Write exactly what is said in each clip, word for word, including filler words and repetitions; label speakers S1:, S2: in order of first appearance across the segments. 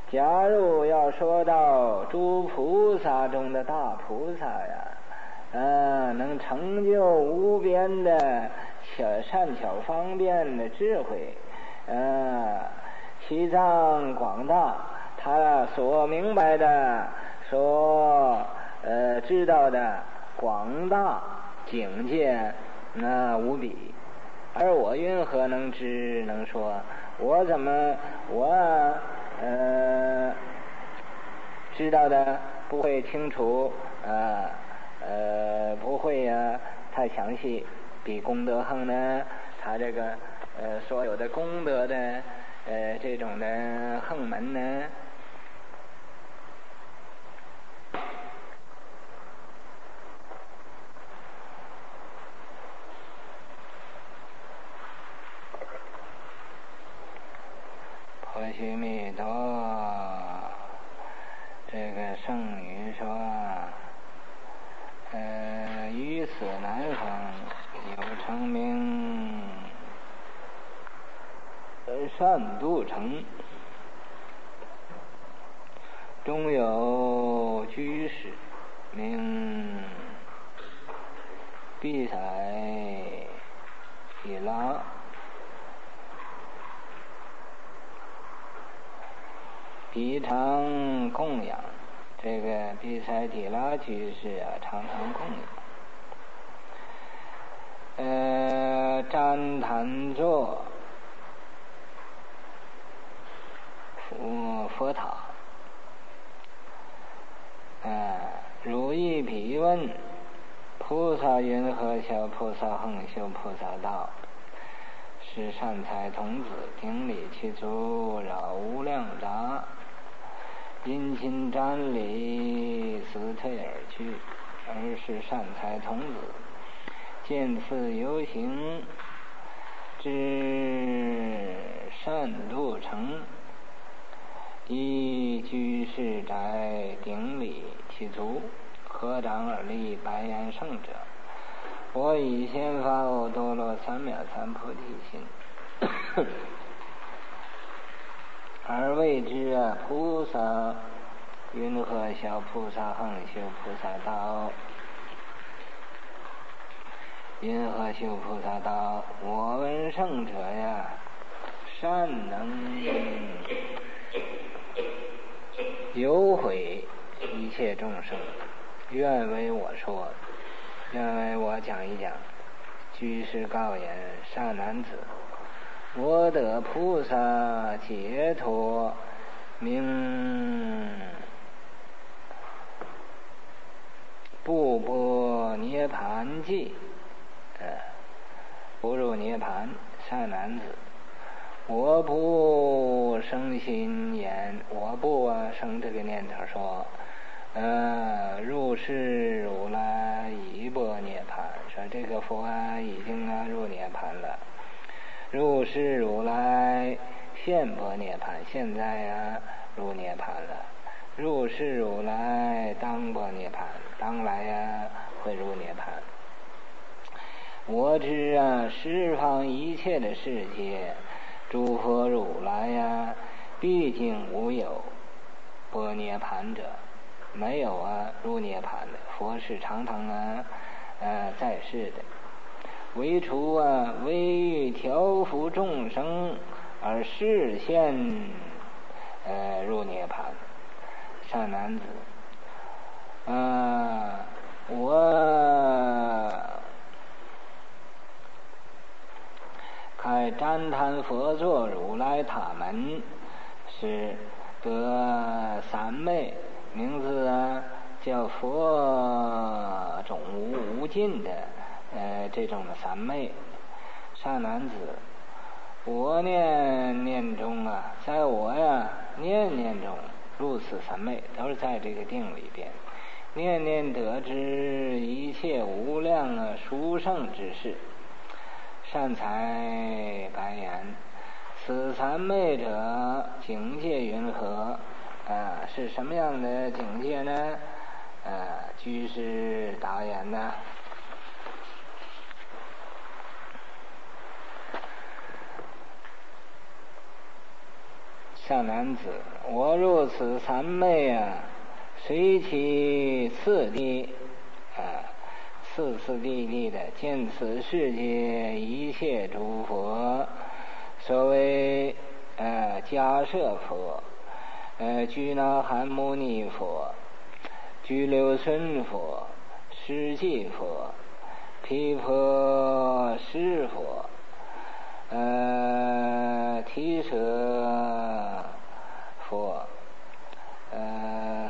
S1: 假如要说到诸菩萨中的大菩萨呀，呃，能成就无边的巧善巧方便的智慧，呃，其藏广大，他所明白的，所呃知道的广大境界，那、呃、无比。而我云何能知能说？我怎么我呃知道的不会清楚，呃呃不会呀、啊、太详细。比功德行呢，他这个呃所有的功德的呃这种的行门呢，婆须弥多，这个圣女说，呃，于此南方有成名善度城，中有居士名毗塞提拉，彼常供养。这个毗塞提拉居士啊，常常供养。呃，旃檀座佛佛塔，呃，如意彼问，菩萨云何修菩萨行修菩萨道？是善财童子顶礼其足，扰无量杂，殷勤瞻礼，辞退而去。而是善财童子见此游行，至善度城，依居士宅顶礼其足，合掌而立，白言圣者：我以先发阿多罗三藐三菩提心，而谓之啊菩萨云何修菩萨行修菩萨道？云何修菩萨道？我闻圣者呀，善能有毁一切众生，愿为我说，愿为我讲一讲。居士告言：善男子，我得菩萨解脱名不波涅盘记，呃，不入涅盘。善男子，我不生心言，我不啊生这个念头说，呃，入世如来已波涅盘，说这个佛啊已经啊入涅盘了。入世如来现波涅盘，现在呀、啊、入涅盘了。入世如来当波涅盘，当来呀、啊、会入涅盘。我知啊十方一切的世界，诸佛如来呀、啊，毕竟无有波涅盘者，没有啊入涅盘的。佛是常常啊呃在世的，唯除啊唯欲调伏众生而示现呃入涅盘。善男子，呃我开旃檀佛座如来塔门，是得三昧，名字啊叫佛种无无尽的呃这种的三昧。善男子，我念念中啊，在我呀念念中入此三昧，都是在这个定里边，念念得知一切无量啊殊胜之事。善财白言：此三昧者境界云何？啊，是什么样的境界呢？呃，居士答言呢， 善男子，我入此三昧啊，随其次第啊，次次第第的见此世界一切诸佛，所谓呃迦舍佛、呃居那含牟尼佛、居留孙佛、施济佛、毗婆尸佛、呃提舍佛、呃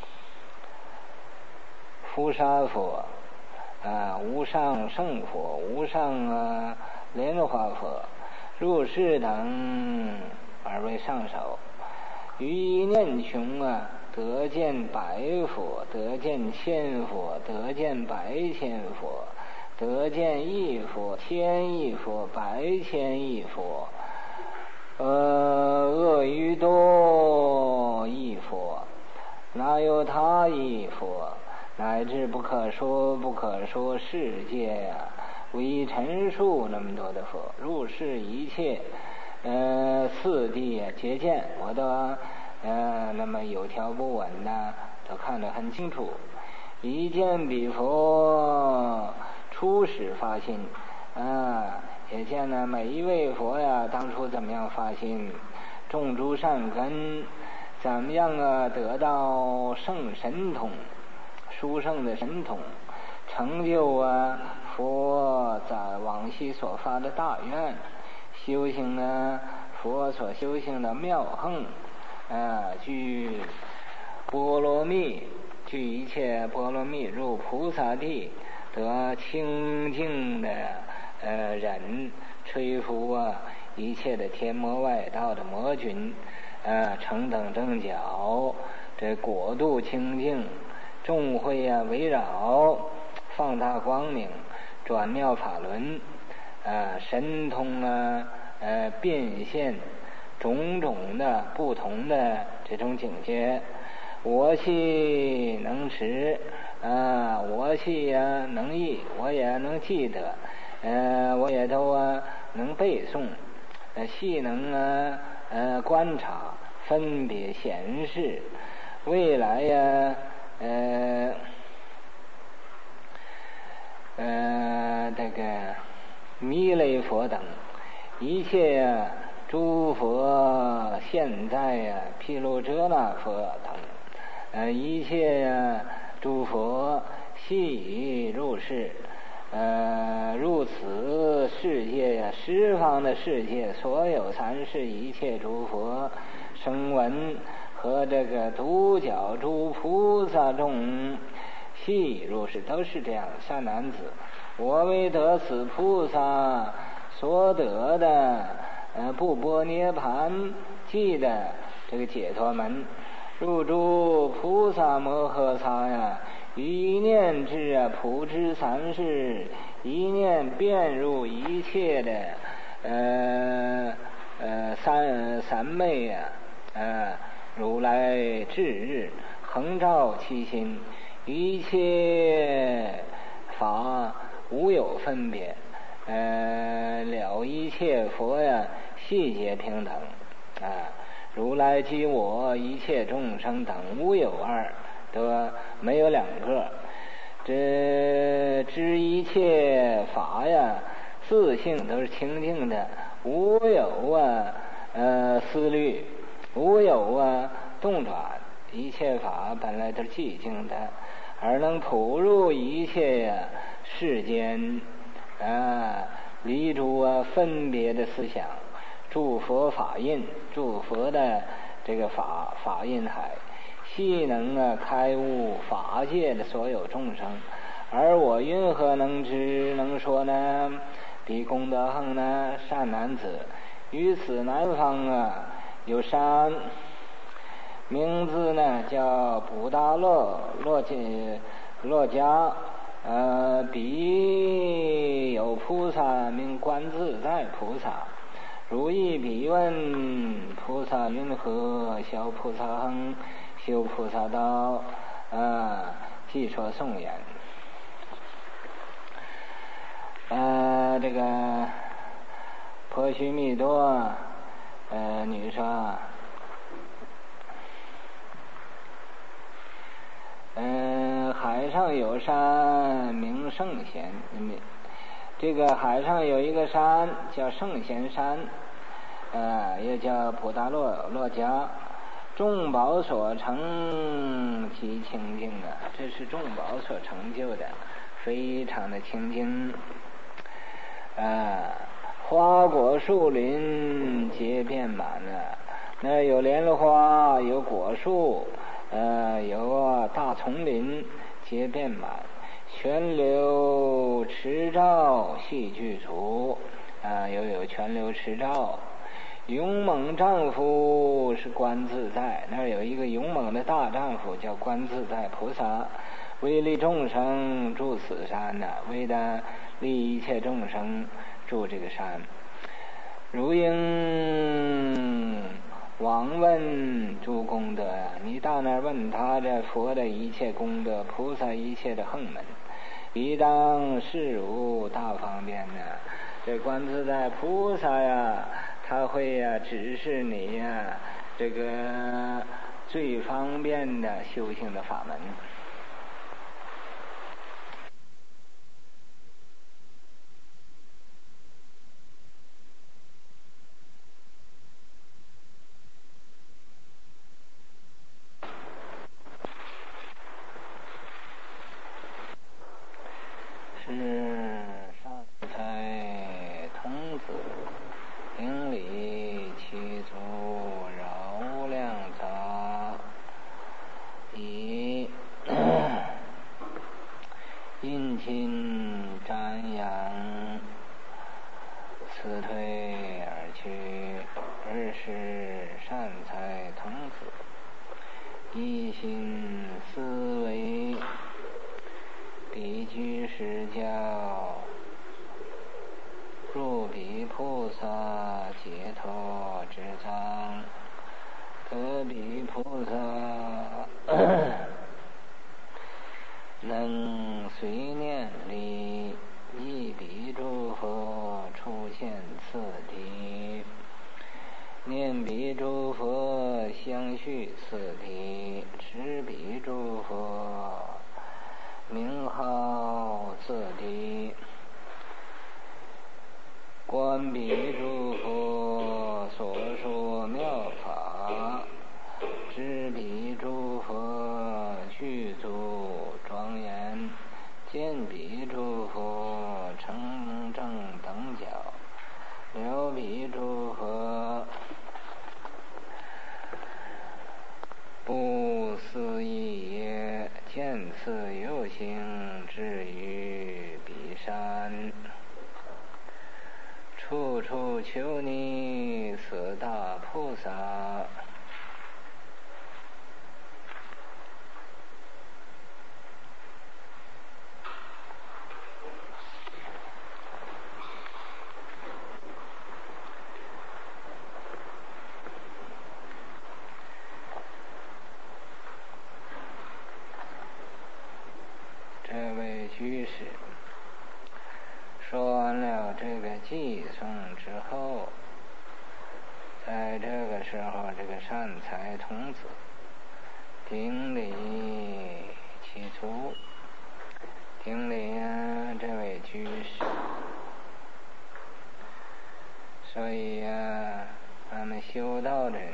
S1: 菩萨佛、啊无上胜佛、无上啊莲花佛、入世等而为上首，于一念穷啊，得见百佛，得见千佛，得见百千佛，得见亿佛，千亿佛，百千亿佛，呃，恶于多亿佛，哪有他亿佛？乃至不可说不可说世界呀、啊，为陈述那么多的佛，入世一切呃次第啊皆见，我都呃那么有条不紊的都看得很清楚。一见彼佛初始发心啊，也见呢每一位佛呀当初怎么样发心，种诸善根，怎么样啊得到圣神通，殊胜的神通，成就啊佛在往昔所发的大愿，修行啊佛所修行的妙行啊，具波罗蜜，具一切波罗蜜，入菩萨地，得清净的呃忍，吹拂啊一切的天魔外道的魔君，呃成等正觉，这国度清净，众会啊围绕，放大光明，转妙法轮，呃神通啊呃变现种种的不同的这种境界，我系能持啊，我系呀、啊、能译，我也能记得，呃我也都啊能背诵，呃细能啊呃观察分别显示，未来呀、啊、呃呃这个弥勒佛等一切呀、啊诸佛现在呀、啊，毗卢遮那佛等，呃，一切呀、啊，诸佛悉已入世，呃，入此世界呀、啊，十方的世界，所有三世一切诸佛声闻和这个独角诸菩萨众悉入世，都是这样。善男子，我为得此菩萨所得的。呃，不般涅盘记的这个解脱门，入诸菩萨摩诃萨呀，一念之啊，普知三世，一念遍入一切的呃呃三三昧呀、啊，呃如来智日恒照其心，一切法无有分别，呃了一切佛呀。细节平等啊，如来及我一切众生等无有二，得没有两个。这知一切法呀，自性都是清净的，无有啊呃思虑，无有啊动转，一切法本来都是寂静的，而能普入一切呀、啊、世间啊离诸啊分别的思想。诸佛法印，诸佛的这个法法印海，悉能啊开悟法界的所有众生，而我云何能知能说呢？彼功德恒呢，善男子，于此南方啊有山，名字呢叫布达洛洛迦洛迦，呃，彼有菩萨名观自在菩萨。如意彼问菩萨云何修菩萨行，修菩萨道啊，即说颂言。呃，这个婆须弥多呃女说， 上有山名圣贤，这个海上有一个山叫圣贤山，呃，也叫普达洛洛迦。众宝所成其清净啊，这是众宝所成就的，非常的清净。啊，花果树林皆遍满了，那有莲花，有果树，呃，有大丛林，皆遍满。泉流池沼细具足，啊，又有泉流池沼。勇猛丈夫是观自在，那儿有一个勇猛的大丈夫叫观自在菩萨，为利众生住此山呢、啊，为了利一切众生住这个山。如应往问诸功德，你到那儿问他这佛的一切功德，菩萨一切的横门，必当示如大方便呢。这观自在菩萨呀，他会呀、啊、指示你呀、啊、这个最方便的修行的法门。是善财童子顶礼其足饶量杂，以殷勤瞻仰，辞退而去。二是善财童子一心思维，彼居士教入彼菩萨解脱之藏，得彼菩萨能随念力，一彼诸佛出现次第，念彼诸佛相续次第，持彼诸佛名号次第，观彼诸佛所说妙法，知彼诸佛具足庄严，见彼诸佛成正等觉，了彼诸佛不思议也，见次有行至于彼山，处处求你四大菩萨。这位居士说完了这个偈颂之后，在这个时候，这个善财童子顶礼其足，顶礼啊这位居士。所以啊，咱们修道的人，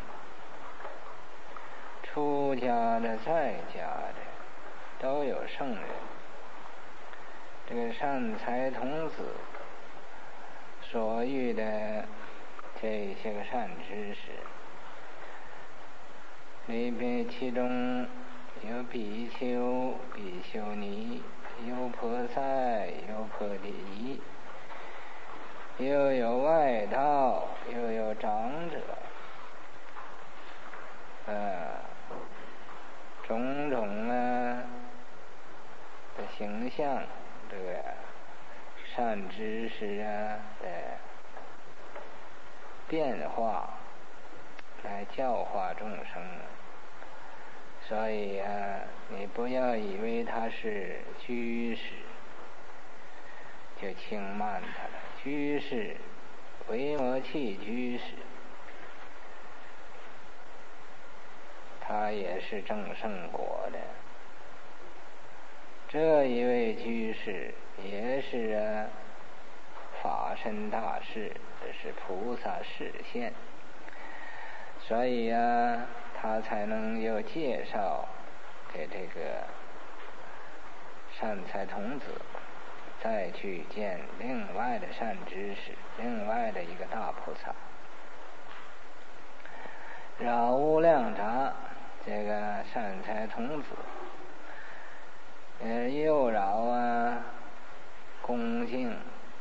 S1: 出家的在家的都有圣人。这个善财童子所遇的这些个善知识里边，其中有比丘、比丘尼，有菩萨，有菩提夷，又有外道，又有长者，呃，种种啊的形象，这个善知识啊的变化，来教化众生。所以啊，你不要以为他是居士就轻慢他了。居士维摩诽居士，他也是证圣果的。 这一位居士也是啊法身大士，这是菩萨示现，所以啊他才能有介绍给这个善财童子，再去见另外的善知识，另外的一个大菩萨。饶无量察这个善财童子，呃，又饶啊恭敬，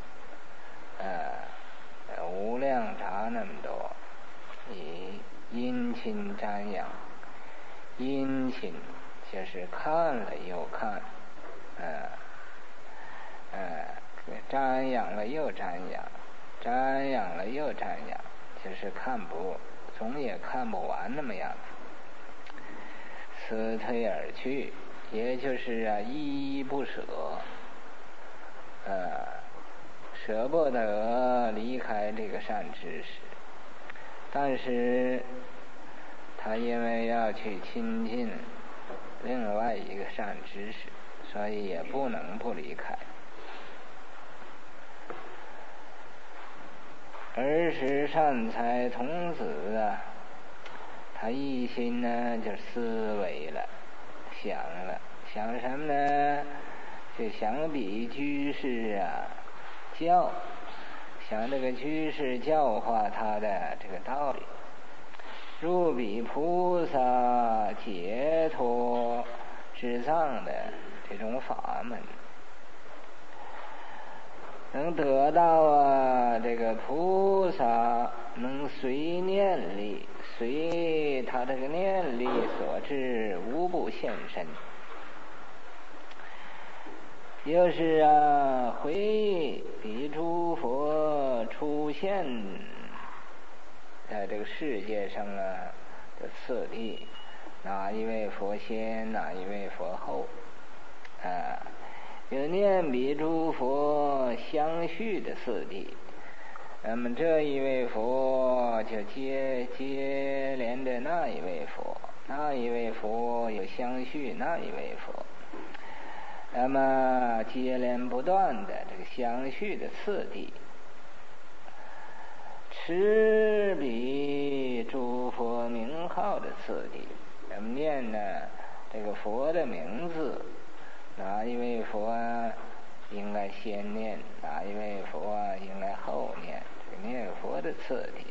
S1: 呃，无量察那么多，以殷勤瞻仰，殷勤就是看了又看，呃，呃，瞻仰了又瞻仰，瞻仰了又瞻仰，就是看不总也看不完那么样子，辞退而去，也就是啊依依不舍，呃，舍不得离开这个善知识，但是他因为要去亲近另外一个善知识，所以也不能不离开。儿时善财童子啊，他一心呢就思维了，想了，想什么呢？就想比居士啊教，想这个居士教化他的这个道理，入比菩萨解脱之藏的这种法门，能得到啊这个菩萨能随念力，随他这个念力所致，无不现身。就是啊回比诸佛出现在这个世界上啊的次第，哪一位佛先，哪一位佛后啊，有念比诸佛相续的次第，那么这一位佛就接接连着那一位佛，那一位佛有相续那一位佛，那么接连不断的这个相续的次第，持彼诸佛名号的次第，咱们念呢这个佛的名字，哪一位佛啊应该先念，哪一位佛啊应该后念，这个念佛的次第。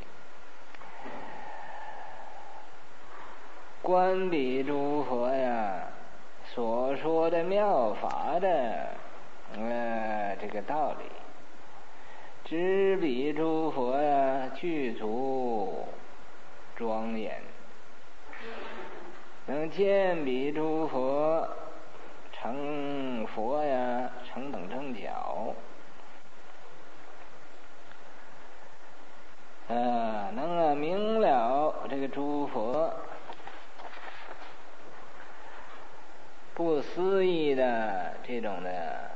S1: 观彼诸佛呀所说的妙法的呃这个道理，知彼诸佛呀具足庄严，能见彼诸佛成佛呀成等正觉，呃能啊明了这个诸佛不思议的这种的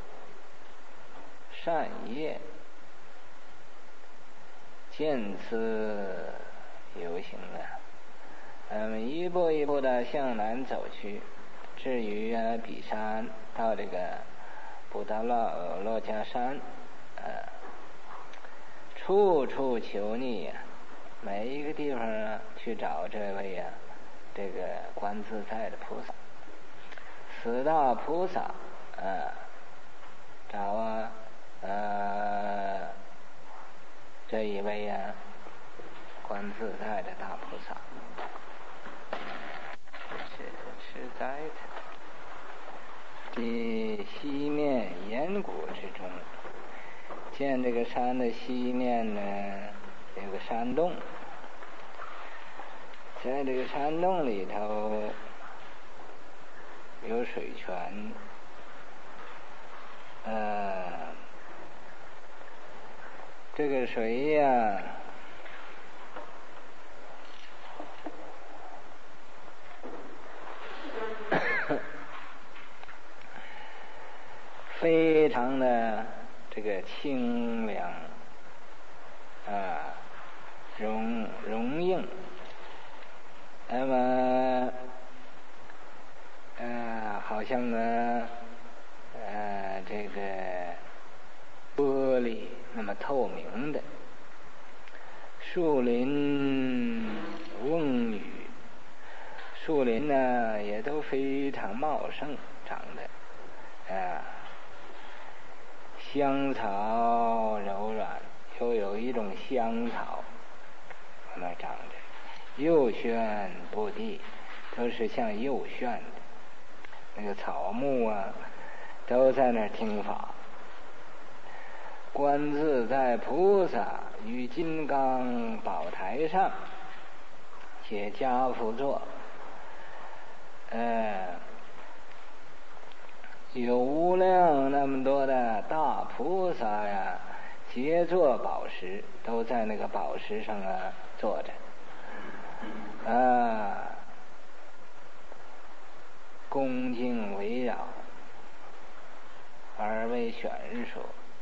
S1: 善业，见此游行了，嗯，一步一步的向南走去，至于啊比山到这个布达拉洛迦山，呃，处处求逆呀、啊，每一个地方啊去找这位啊这个观自在的菩萨，四大菩萨啊，找啊呃这一位啊观自在的大菩萨，是是在的西面岩谷之中，见这个山的西面呢有个山洞，在这个山洞里头有水泉，呃，这个水呀、非常的这个清凉啊，溶溶硬，那么呃好像呢玻璃那么透明的。树林蓊郁，树林呢也都非常茂盛长的啊，香草柔软，又有一种香草那么长着，右旋不地，都是像右旋的那个草木啊，都在那儿听法。观自在菩萨于金刚宝台上，写家趺座，呃，有无量那么多的大菩萨呀，皆坐宝石，都在那个宝石上啊坐着，啊，恭敬围绕，而为玄说。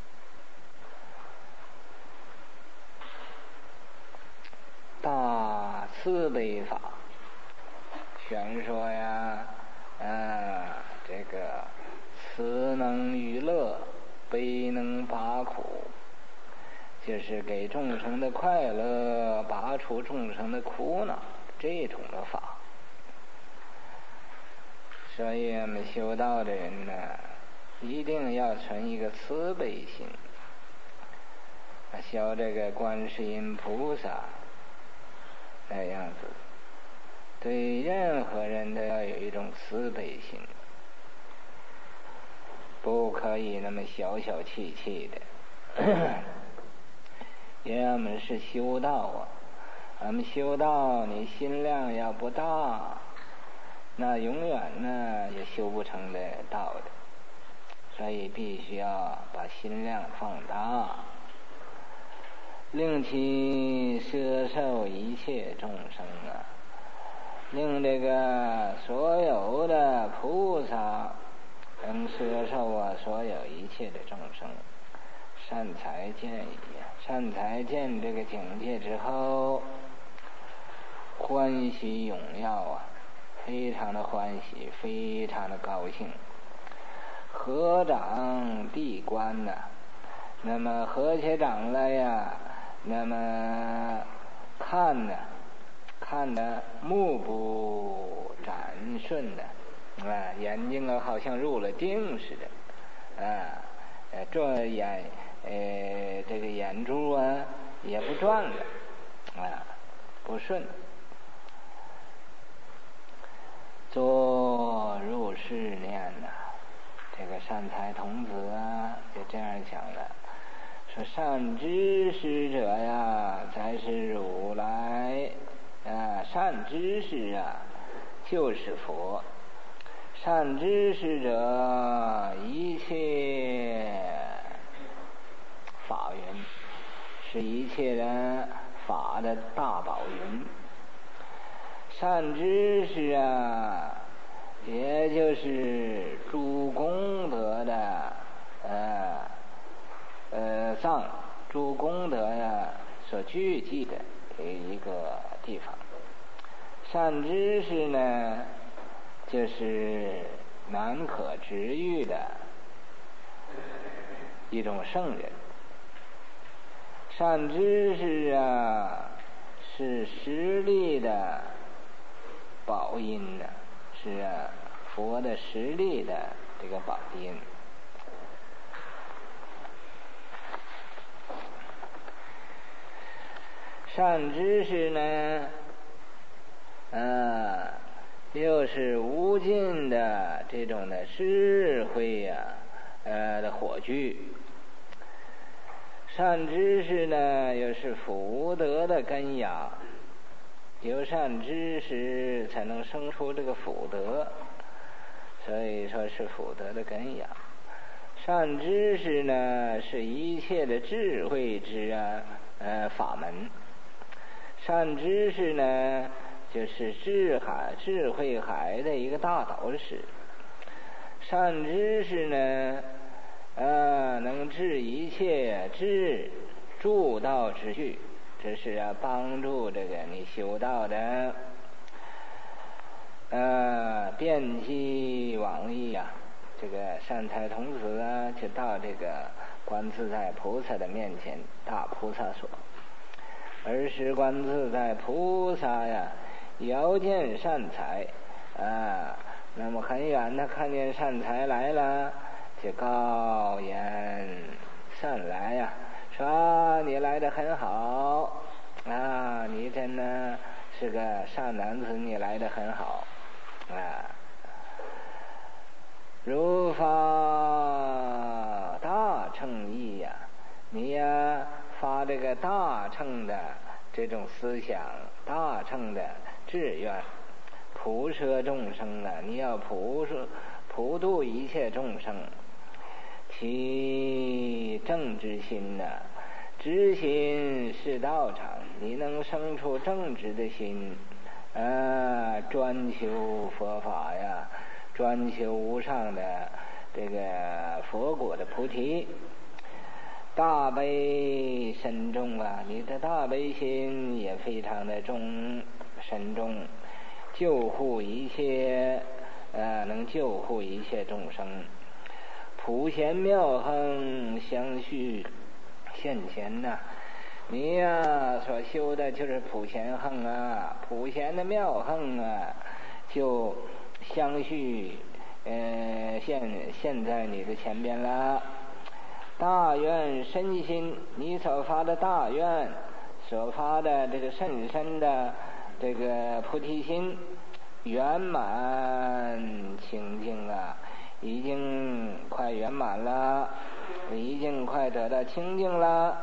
S1: 大慈悲法，玄说呀，啊，这个慈能娱乐，悲能拔苦，就是给众生的快乐，拔除众生的苦恼，这种的法。所以我们修道的人呢，一定要存一个慈悲心，修这个观世音菩萨那样子，对任何人都要有一种慈悲心，不可以那么小小气气的。因为我们是修道啊，我们修道你心量要不大，那永远呢也修不成的道的，所以必须要把心量放大，令其摄受一切众生啊，令这个所有的菩萨能摄受啊所有一切的众生。善财见矣，善财见这个境界之后，欢喜踊跃啊，非常的欢喜，非常的高兴。合掌闭关呐、啊，那么合起掌来呀，那么看呢，看的目不展顺的，啊，眼睛啊好像入了定似的，啊，呃，这眼，呃，这个眼珠啊也不转了，啊，不顺。坐入是念呐、啊，这个善财童子啊就这样想了，说善知识者呀才是如来啊，善知识啊就是佛，善知识者一切法云，是一切人法的大宝云。善知识啊，也就是诸功德的呃呃藏，诸功德呀所聚集的一个地方。善知识呢，就是难可值喻的一种圣人。善知识啊，是实力的宝音呢，是啊，佛的实力的这个宝音。善知识呢，啊，又是无尽的这种的智慧呀、啊，呃的火炬。善知识呢，又是福德的根芽。有善知识才能生出这个福德，所以说是福德的根芽。善知识呢，是一切的智慧之啊呃法门。善知识呢，就是智海智慧海的一个大导师。善知识呢，啊，能治一切治助道之具。这是啊，帮助这个你修道的，呃，遍及往诣呀。这个善财童子啊，就到这个观自在菩萨的面前，大菩萨说：尔时观自在菩萨呀，遥见善财啊，那么很远的看见善财来了，就告言善来呀，说你来得很好啊，你真的是个善男子，你来得很好啊。如发大乘意呀，你呀发这个大乘的这种思想，大乘的志愿，普摄众生啊，你要普摄普度一切众生，其正之心呐、啊，知心是道场，你能生出正直的心啊，专求佛法呀，专求无上的这个佛果的菩提，大悲深重啊，你的大悲心也非常的重深重，救护一切呃，能救护一切众生，普贤妙行相续现前呐、啊，你呀、啊、所修的就是普贤行啊，普贤的妙行啊，就相续呃现现在你的前边了。大愿深心，你所发的大愿，所发的这个甚深的这个菩提心圆满清净啊，已经快圆满了，已经快得到清净了。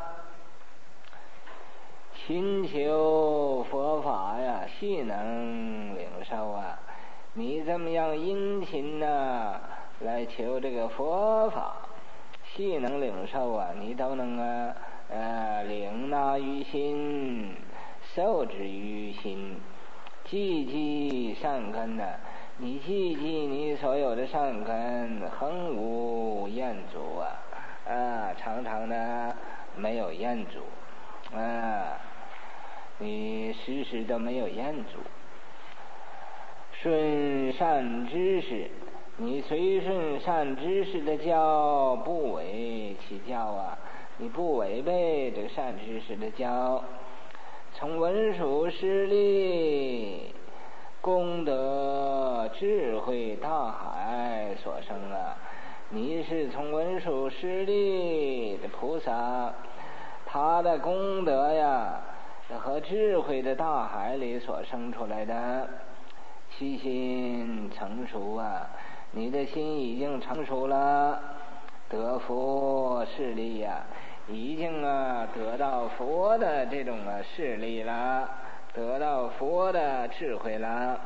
S1: 勤求佛法呀，细能领受啊，你怎么样殷勤呢来求这个佛法，细能领受啊，你都能啊呃领纳于心，受之于心，积积善根呢、啊，你积积你所有的善根，恒无厌足啊啊，常常的没有厌足啊，你时时都没有厌足。顺善知识，你随顺善知识的教，不违其教啊，你不违背这个善知识的教，从文殊师利功德智慧大海所生啊，你是从文殊师利的菩萨，他的功德呀和智慧的大海里所生出来的，其心成熟啊，你的心已经成熟了，得佛势力呀、啊，已经啊得到佛的这种啊势力了，得到佛的智慧了。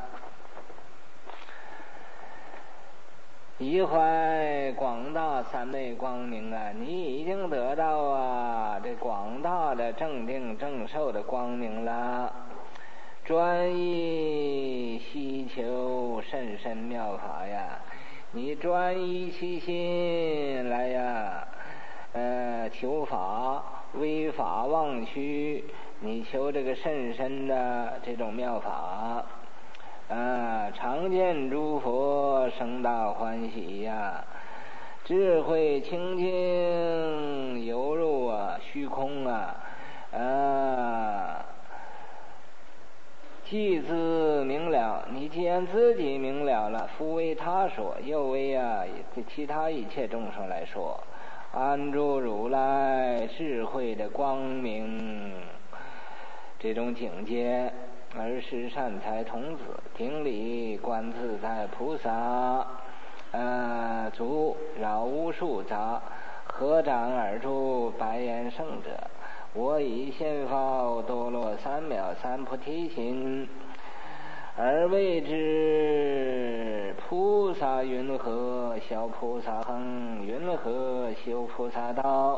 S1: 一怀广大三昧光明啊，你已经得到啊这广大的正定正受的光明了。专一希求甚深妙法呀，你专一其心来呀，呃，求法违法忘虚，你求这个甚深的这种妙法啊，常见诸佛生大欢喜呀，智慧清净犹如啊虚空啊啊。既自明了，你既然自己明了了，复为他说，又为啊其他一切众生来说，安住如来智慧的光明这种境界，而是善财童子顶礼观自在菩萨，呃，足扰无数杂，合掌而住，白言圣者。我以现发多罗三藐三菩提心，而谓之菩萨云何修菩萨行，云何修菩萨道。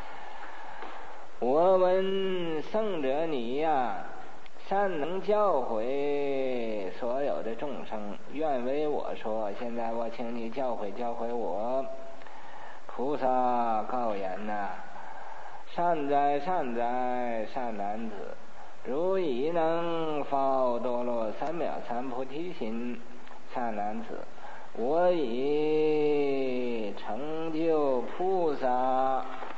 S1: 我闻圣者你呀、啊，善能教诲所有的众生，愿为我说。现在我请你教诲教诲我。菩萨告言呐、啊。善哉善哉善男子，如已能发多罗三藐三菩提心，善男子，我已成就菩萨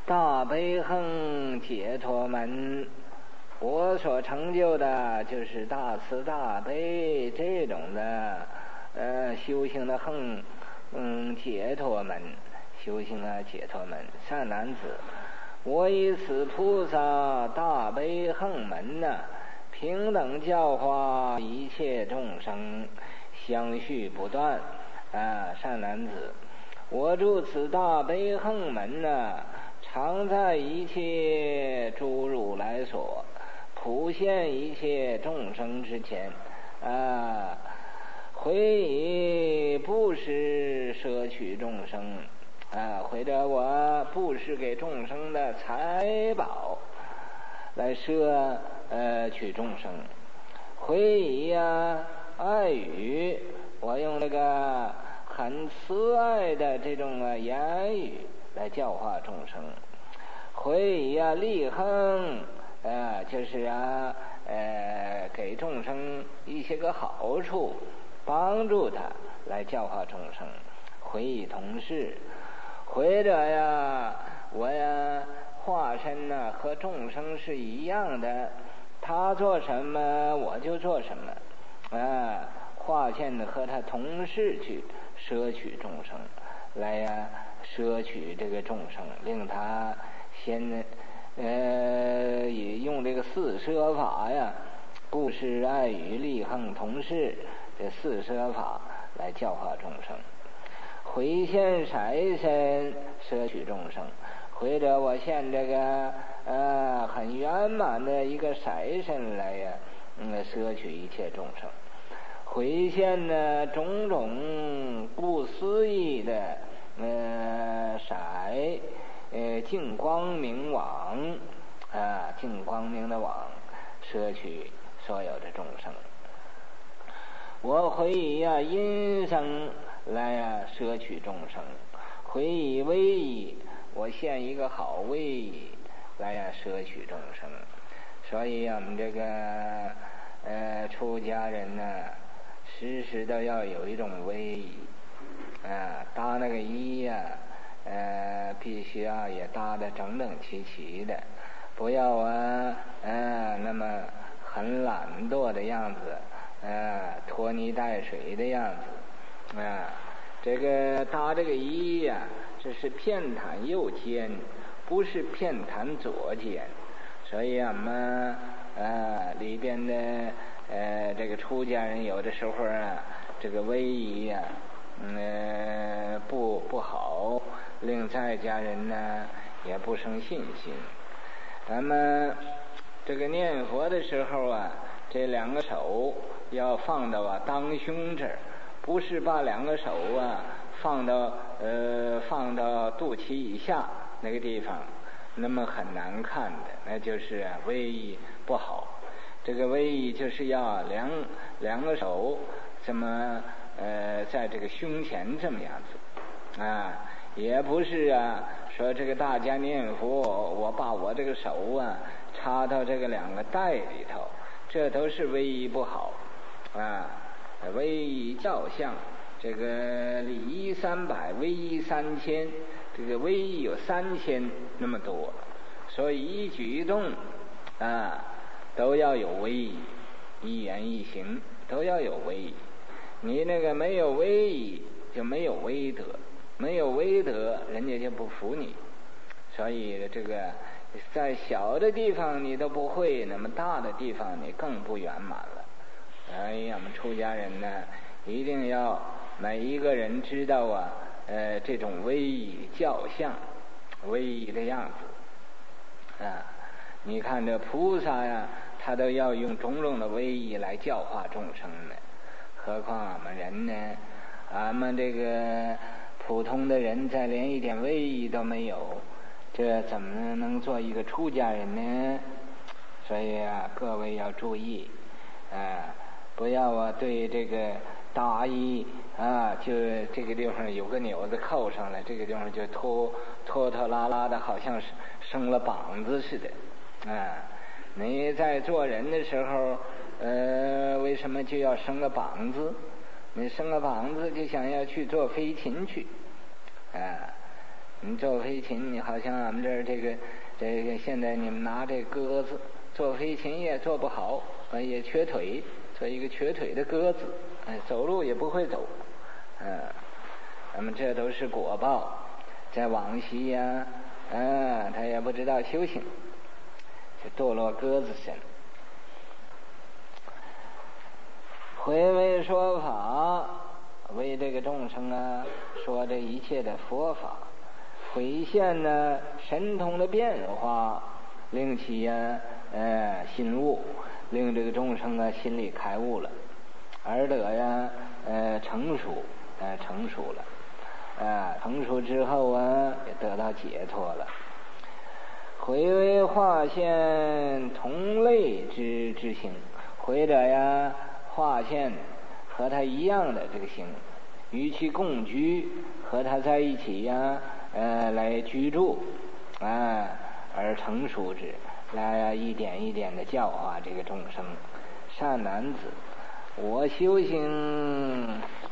S1: 大悲恒解脱门，我所成就的就是大慈大悲这种的呃修行的恒嗯解脱门，修行的解脱门。善男子，我以此菩萨大悲恒门呢、啊，平等教化一切众生，相续不断啊！善男子，我住此大悲恒门呢、啊，常在一切诸如来所，普现一切众生之前啊，回以布施摄取众生啊，或者我布施给众生的财宝来摄呃取众生，回以呀爱语，我用那个很慈爱的这种啊言语来教化众生，回以呀利亨啊，就是啊呃给众生一些个好处，帮助他来教化众生，回以同事，或者呀我呀化身呢、啊、和众生是一样的，他做什么我就做什么啊，化现的和他同事去摄取众生，来呀摄取这个众生，令他先呃也用这个四摄法呀，布施爱语利亨同事这四摄法来教化众生，回现色身摄取众生，或者我现这个呃很圆满的一个色身来呀，嗯摄取一切众生，回现呢种种不思议的呃色呃净光明网啊，净光明的网摄取所有的众生，我回以呀音声来呀摄取众生，回以威仪，我现一个好威仪来呀摄取众生。所以我们这个呃出家人呢、啊，时时都要有一种威仪啊，搭那个衣呀、啊，呃，必须要也搭得整整齐齐的，不要啊，呃，那么很懒惰的样子，呃，拖泥带水的样子，啊，这个搭这个衣呀、啊，这是偏袒右肩，不是偏袒左肩，所以我们呃里边的呃这个出家人有的时候啊，这个威仪呀、啊。嗯，不不好，令在家人呢也不生信心。咱们这个念佛的时候啊，这两个手要放到啊当胸这儿，不是把两个手啊放到呃放到肚脐以下那个地方，那么很难看的，那就是啊威仪不好。这个威仪就是要两两个手这么。呃，在这个胸前这么样子啊，也不是啊，说这个大家念佛，我把我这个手啊插到这个两个袋里头，这都是威仪不好啊。威仪教相，这个礼仪三百，威仪三千，这个威仪有三千那么多，所以一举一动啊都要有威仪，一言一行都要有威仪。你那个没有威仪就没有威德，没有威德人家就不服你，所以这个在小的地方你都不会，那么大的地方你更不圆满了。所以我们出家人呢，一定要每一个人知道啊，呃，这种威仪教相，威仪的样子啊。你看这菩萨呀，他都要用种种的威仪来教化众生的。何况我们人呢？俺们这个普通的人，再连一点威仪都没有，这怎么能做一个出家人呢？所以啊，各位要注意啊，不要啊对这个大衣啊，就这个地方有个纽子扣上来，这个地方就拖拖拖拉拉的，好像是生了膀子似的啊。你在做人的时候。呃，为什么就要生个膀子？你生个膀子就想要去做飞禽去，啊， 你做飞禽，你好像俺们这儿这个这个现在你们拿这鸽子做飞禽也做不好，也缺腿，做一个缺腿的鸽子，哎，走路也不会走，嗯，那么这都是果报，在往昔呀，嗯，他也不知道修行，就堕落鸽子身。回为说法，为这个众生啊说这一切的佛法，回现呢神通的变化，令其呀呃心悟，令这个众生啊心里开悟了，而得呀呃成熟，呃成熟了，啊成熟之后啊也得到解脱了。回为化现同类之之行，回者呀化现和他一样的这个行，与其共居，和他在一起呀，呃，来居住，啊，而成熟之，来一点一点的教化这个众生。善男子，我修行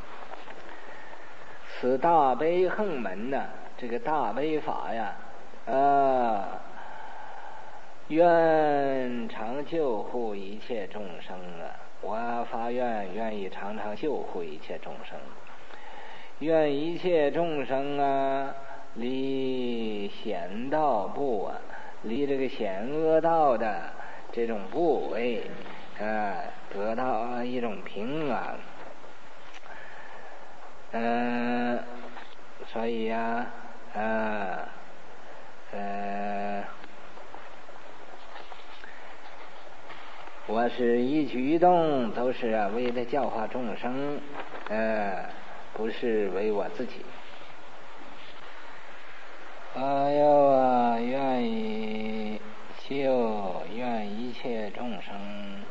S1: 此大悲横门呐，这个大悲法呀，啊。愿常救护一切众生啊！我发愿，愿意常常救护一切众生，愿一切众生啊，离险道不啊，离这个险恶道的这种部位啊，得到一种平安。嗯、呃，所以呀、啊，啊，呃。我是一举一动都是啊为了教化众生，呃，不是为我自己。我又啊愿意救，愿一切众生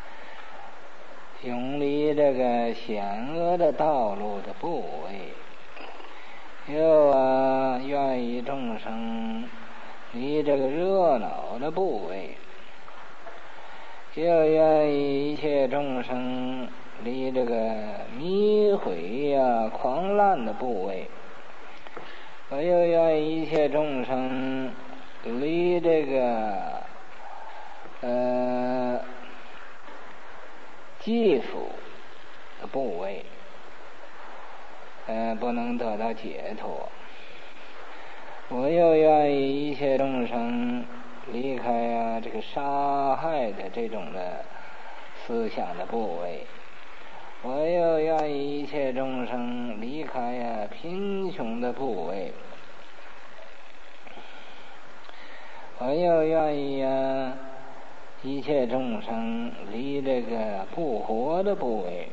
S1: 永离这个险恶的道路的部位，又啊愿意众生离这个热闹的部位。又愿意一切众生离这个迷毁呀、啊、狂乱的部位，我又愿意一切众生离这个呃嫉妒的部位，呃不能得到解脱。我又愿意一切众生离开啊这个杀害的这种的思想的部位，我又愿意一切众生离开呀、啊、贫穷的部位，我又愿意呀、啊、一切众生离这个不活的部位，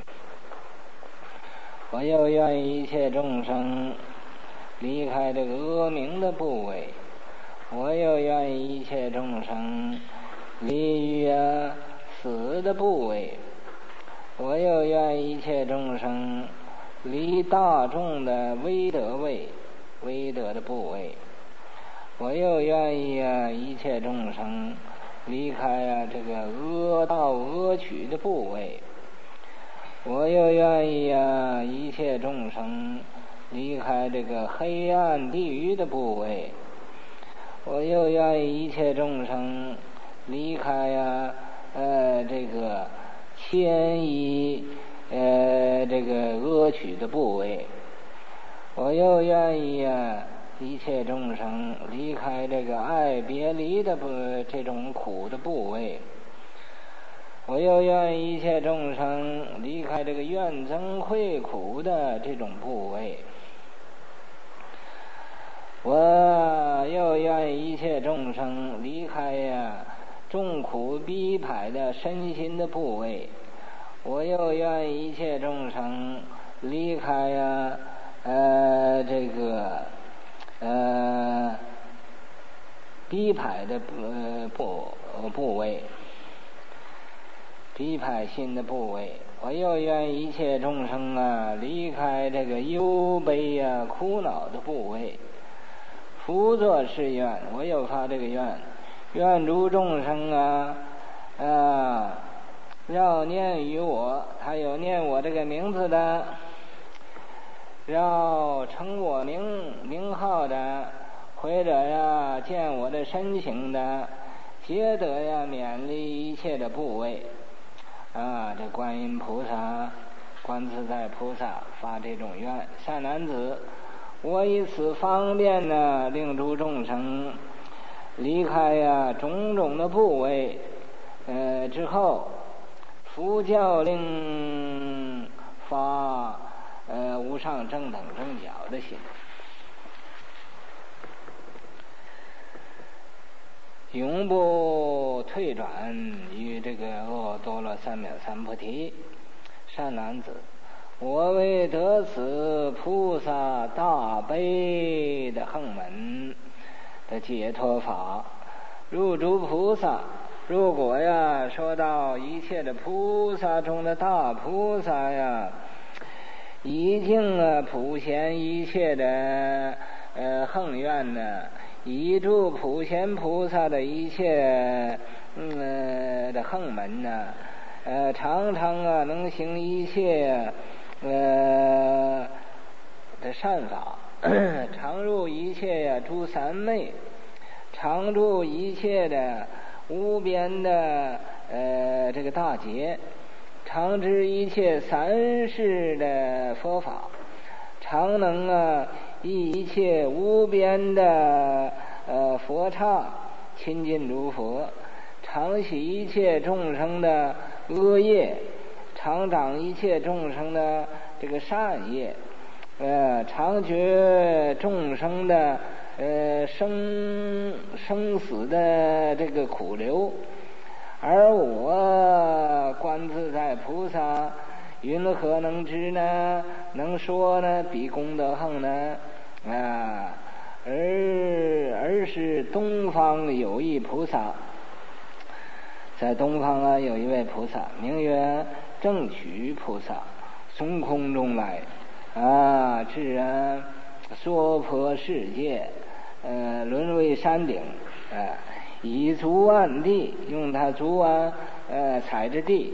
S1: 我又愿意一切众生离开这个恶名的部位，我又愿意一切众生离于啊死的部位，我又愿意一切众生离大众的威德位，威德的部位，我又愿意啊一切众生离开啊这个恶道恶趣的部位，我又愿意啊一切众生离开这个黑暗地狱的部位，我又愿意一切众生离开呀、啊，呃，这个迁移呃这个恶趣的部位，我又愿意呀、啊、一切众生离开这个爱别离的不这种苦的部位，我又愿意一切众生离开这个怨憎会苦的这种部位，我又愿意一切众生离开呀众苦逼迫的身心的部位，我又愿意一切众生离开呀呃这个呃逼迫的部部部位，逼迫心的部位，我又愿意一切众生啊离开这个忧悲呀苦恼的部位。福作是愿，我又发这个愿，愿诸众生啊啊要念于我，他有念我这个名字的，要称我名名号的， 或者呀见我的身形的，皆得呀免离一切的部位。啊，这观音菩萨、观自在菩萨发这种愿：善男子，我以此方便呢，令诸众生离开呀种种的部位，呃之后，佛教令发呃无上正等正觉的心，永不退转于这个阿多罗三藐三菩提。善男子，我为得此菩萨大悲的横门的解脱法，入诸菩萨。如果呀说到一切的菩萨中的大菩萨呀，已经啊普贤一切的呃横愿呢，以助普贤菩萨的一切嗯、呃、的横门呢，呃常常啊能行一切呃的善法，常入一切呀诸三昧，常住一切的无边的呃这个大劫，常知一切三世的佛法，常能啊依一切无边的呃佛刹亲近诸佛，常洗一切众生的恶业，常长一切众生的这个善业，呃常觉众生的呃生生死的这个苦流。而我观自在菩萨云何能知呢？能说呢？比功德横呢？啊，而而是东方有一菩萨，在东方啊有一位菩萨，名曰正取菩萨，从空中来啊，至啊娑婆世界，呃，沦为山顶，啊。以足按地，用他足啊，呃，踩着地，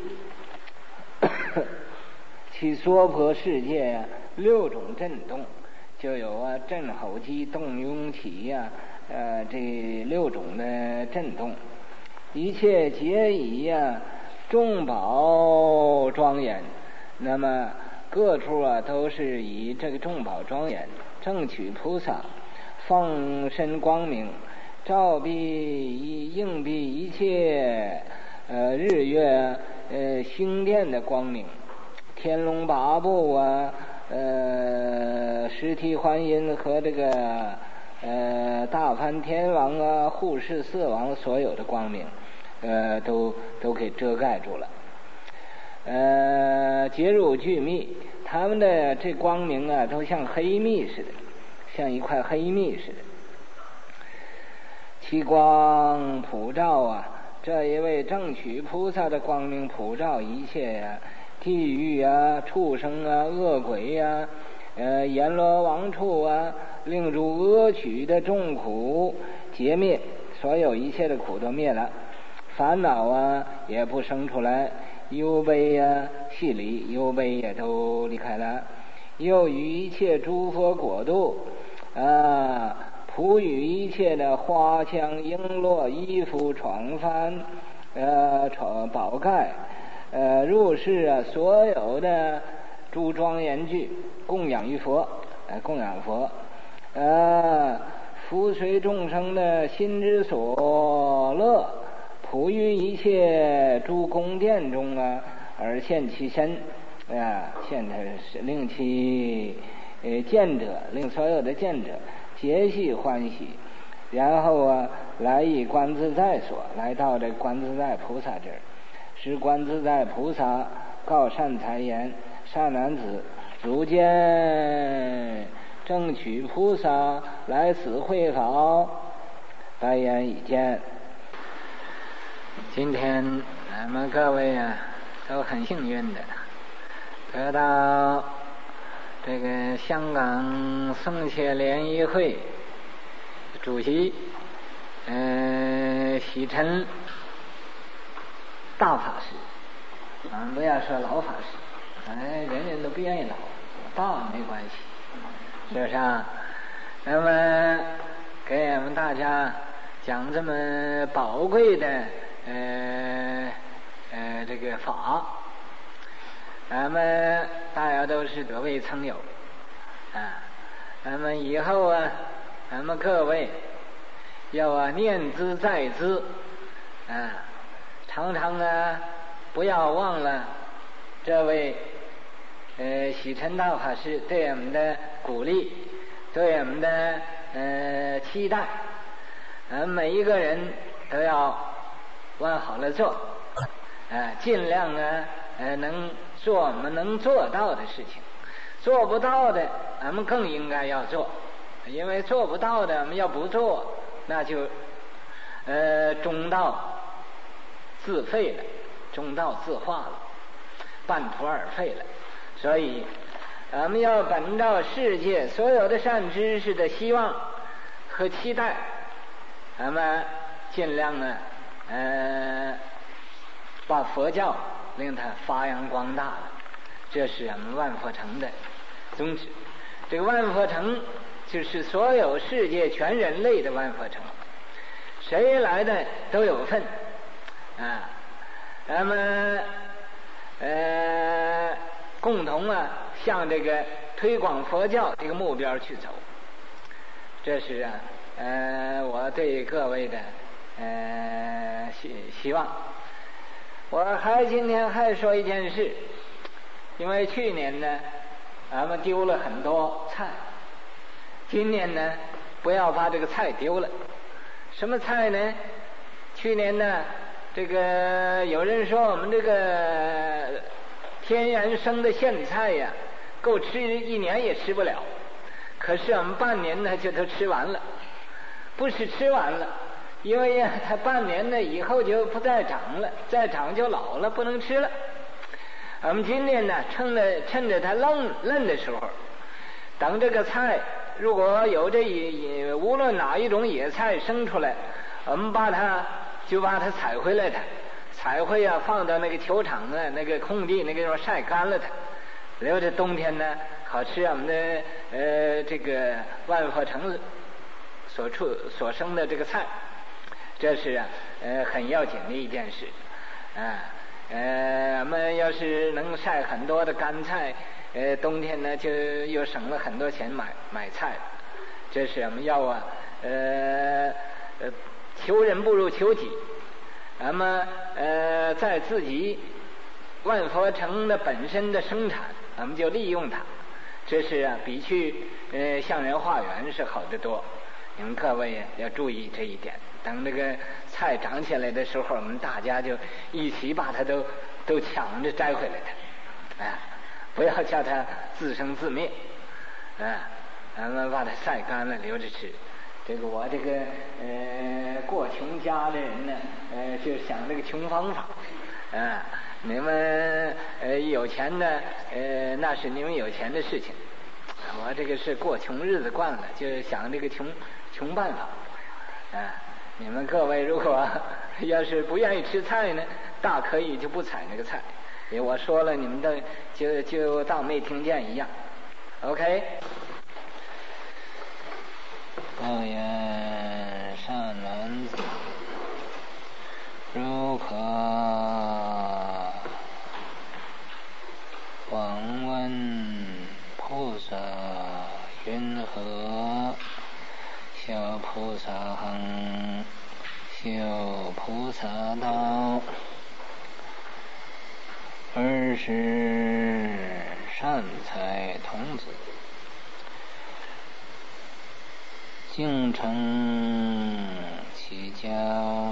S1: 其娑婆世界呀、啊，六种震动，就有啊震吼机、动雍起呀、啊，呃，这六种的震动，一切皆以呀、啊、众宝庄严，那么各处啊都是以这个众宝庄严，正取菩萨放身光明。照蔽应蔽一切呃日月呃星电的光明，天龙八部啊，呃十体观音和这个呃大梵天王啊、护世四王所有的光明，呃都都给遮盖住了，呃结入俱密，他们的这光明啊都像黑密似的，像一块黑密似的。其光普照啊，这一位正取菩萨的光明普照一切呀、啊，地狱啊、畜生啊、恶鬼呀、啊、呃阎罗王处啊，令诸恶趣的众苦劫灭，所有一切的苦都灭了，烦恼啊也不生出来，忧悲呀、戏离忧悲也都离开了，又与一切诸佛国度啊。普与一切的花枪璎珞衣服床幡呃床宝盖呃入室啊，所有的诸庄严具供养于佛，呃供养佛，呃扶随众生的心之所乐，普于一切诸宫殿中啊而现其身啊、呃、现他令其呃见者，令所有的见者皆系欢喜，然后啊，来以观自在所，来到这观自在菩萨这儿，是观自在菩萨告善财言：善男子，如见正取菩萨来此会法，白言已见。今天咱们各位啊，都很幸运的得到这个香港僧伽联谊会主席呃喜晨大法师，咱们不要说老法师，哎，人人都不愿意老，大没关系，是不是啊？那么给我们大家讲这么宝贵的呃呃这个法，咱们大家都是得未曾有啊，咱们以后啊，咱们各位要啊念兹在兹啊，常常啊不要忘了这位呃喜晨道法师对我们的鼓励，对我们的呃期待，呃每一个人都要往好了做，呃尽量啊呃能做我们能做到的事情，做不到的我们更应该要做，因为做不到的我们要不做，那就呃中道自废了，中道自化了，半途而废了。所以我们要本着世界所有的善知识的希望和期待，咱们尽量呢呃把佛教令它发扬光大了，这是我们万佛城的宗旨。这个万佛城就是所有世界全人类的万佛城，谁来的都有份啊。咱们呃共同啊向这个推广佛教这个目标去走，这是啊呃我对各位的呃希希望。我还今天还说一件事，因为去年呢咱们丢了很多菜，今年呢不要把这个菜丢了。什么菜呢？去年呢这个有人说我们这个天然生的苋菜呀，够吃一年也吃不了，可是我们半年呢就都吃完了。不是吃完了，因为呀它半年呢以后就不再长了，再长就老了，不能吃了。我们今天呢趁着趁着它嫩嫩的时候，等这个菜如果有这野无论哪一种野菜生出来，我们把它就把它采回来，它采回啊放到那个球场啊那个空地那个地方晒干了它，留着冬天呢好吃我们的呃这个万佛城所处所生的这个菜，这是啊呃很要紧的一件事啊。呃我们要是能晒很多的干菜，呃冬天呢就又省了很多钱买买菜，这是我们要啊呃呃求人不如求己，咱们呃在自己万佛城的本身的生产，咱们就利用它，这是啊比去呃向人化缘是好得多。你们各位要注意这一点，等这个菜长起来的时候，我们大家就一起把它都都抢着摘回来的，啊，不要叫它自生自灭，啊，咱们把它晒干了留着吃。这个我这个呃过穷家的人呢，呃就想这个穷方法，啊，你们呃有钱的呃那是你们有钱的事情，我这个是过穷日子惯了，就想这个穷穷办法，啊，你们各位如果要是不愿意吃菜呢，大可以就不采那个菜，因为我说了你们的就就当没听见一样 ，OK。道言善男子，如可访问菩萨云何？修菩萨行，修菩萨道，尔时善财童子。敬诚其教，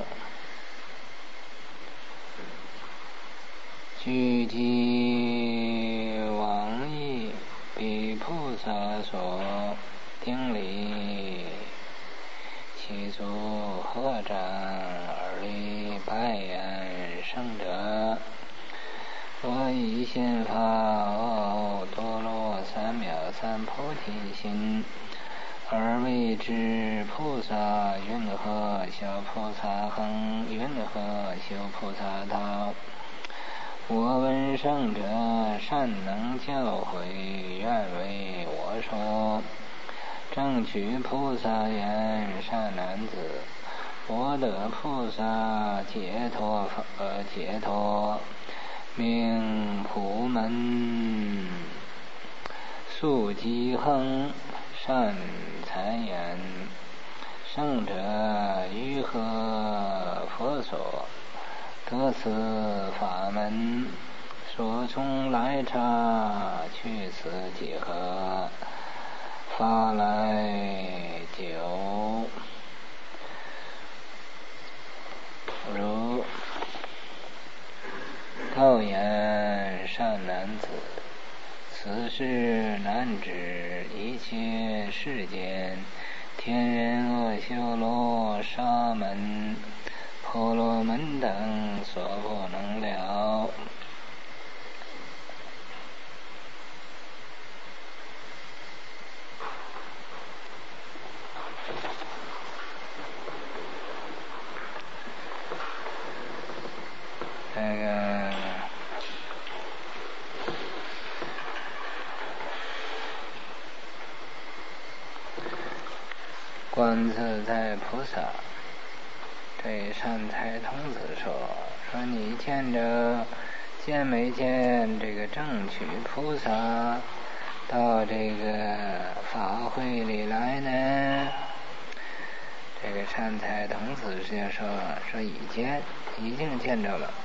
S1: 具体往诣，彼菩萨所定理，其足合掌而立，拜言圣者。我以心法奥多罗三藐三菩提心，而为之菩萨云何修菩萨行，云何修菩萨道。我闻圣者善能教诲，愿为我说。 正取菩萨言：善男子，我得菩萨解脱呃解脱，名普门速疾恒善财言。圣者于何佛所得此法门？所从来刹，去此几何？发来久。如道言：善男子，此事难指一切世间天人阿修罗沙门婆罗门等所不能了。这个观自在菩萨对善财童子说：“说你见着见没见这个正取菩萨到这个法会里来呢？”这个善财童子就说：“说已见，已经见着了。”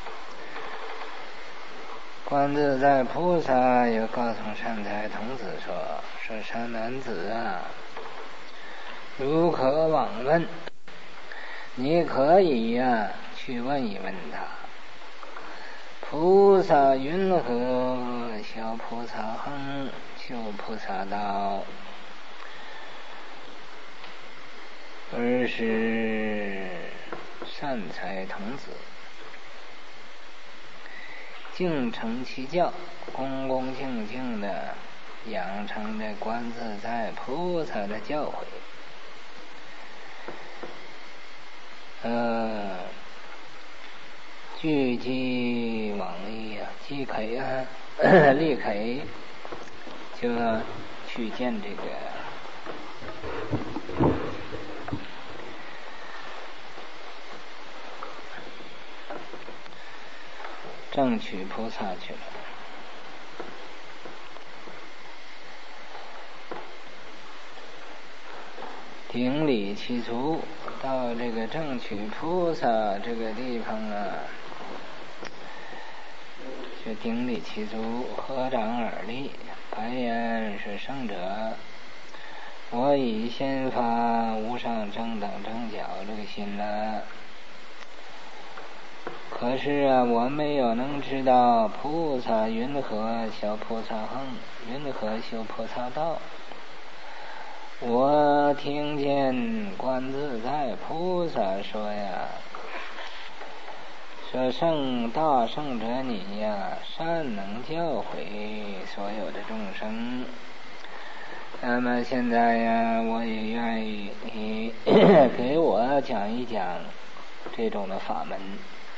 S1: 观自在菩萨又告诉善财童子说：“说善男子啊，如可往问，你可以呀、啊、去问一问他，菩萨云何小菩萨恒修菩萨道？而是善财童子敬承其教，恭恭敬敬的养成这观自在菩萨的教诲。呃，聚集往诣啊，即可啊，立可就去见这个正取菩萨去了。顶礼其足，到这个正取菩萨这个地方啊，就顶礼其足，合掌而立，白言是圣者，我已先发无上正等正觉这个心了。可是啊，我没有能知道菩萨云何修菩萨恒，云何修菩萨道。我听见观自在菩萨说呀，说圣大圣者你呀，善能教诲所有的众生。那么现在呀，我也愿意你给我讲一讲这种的法门。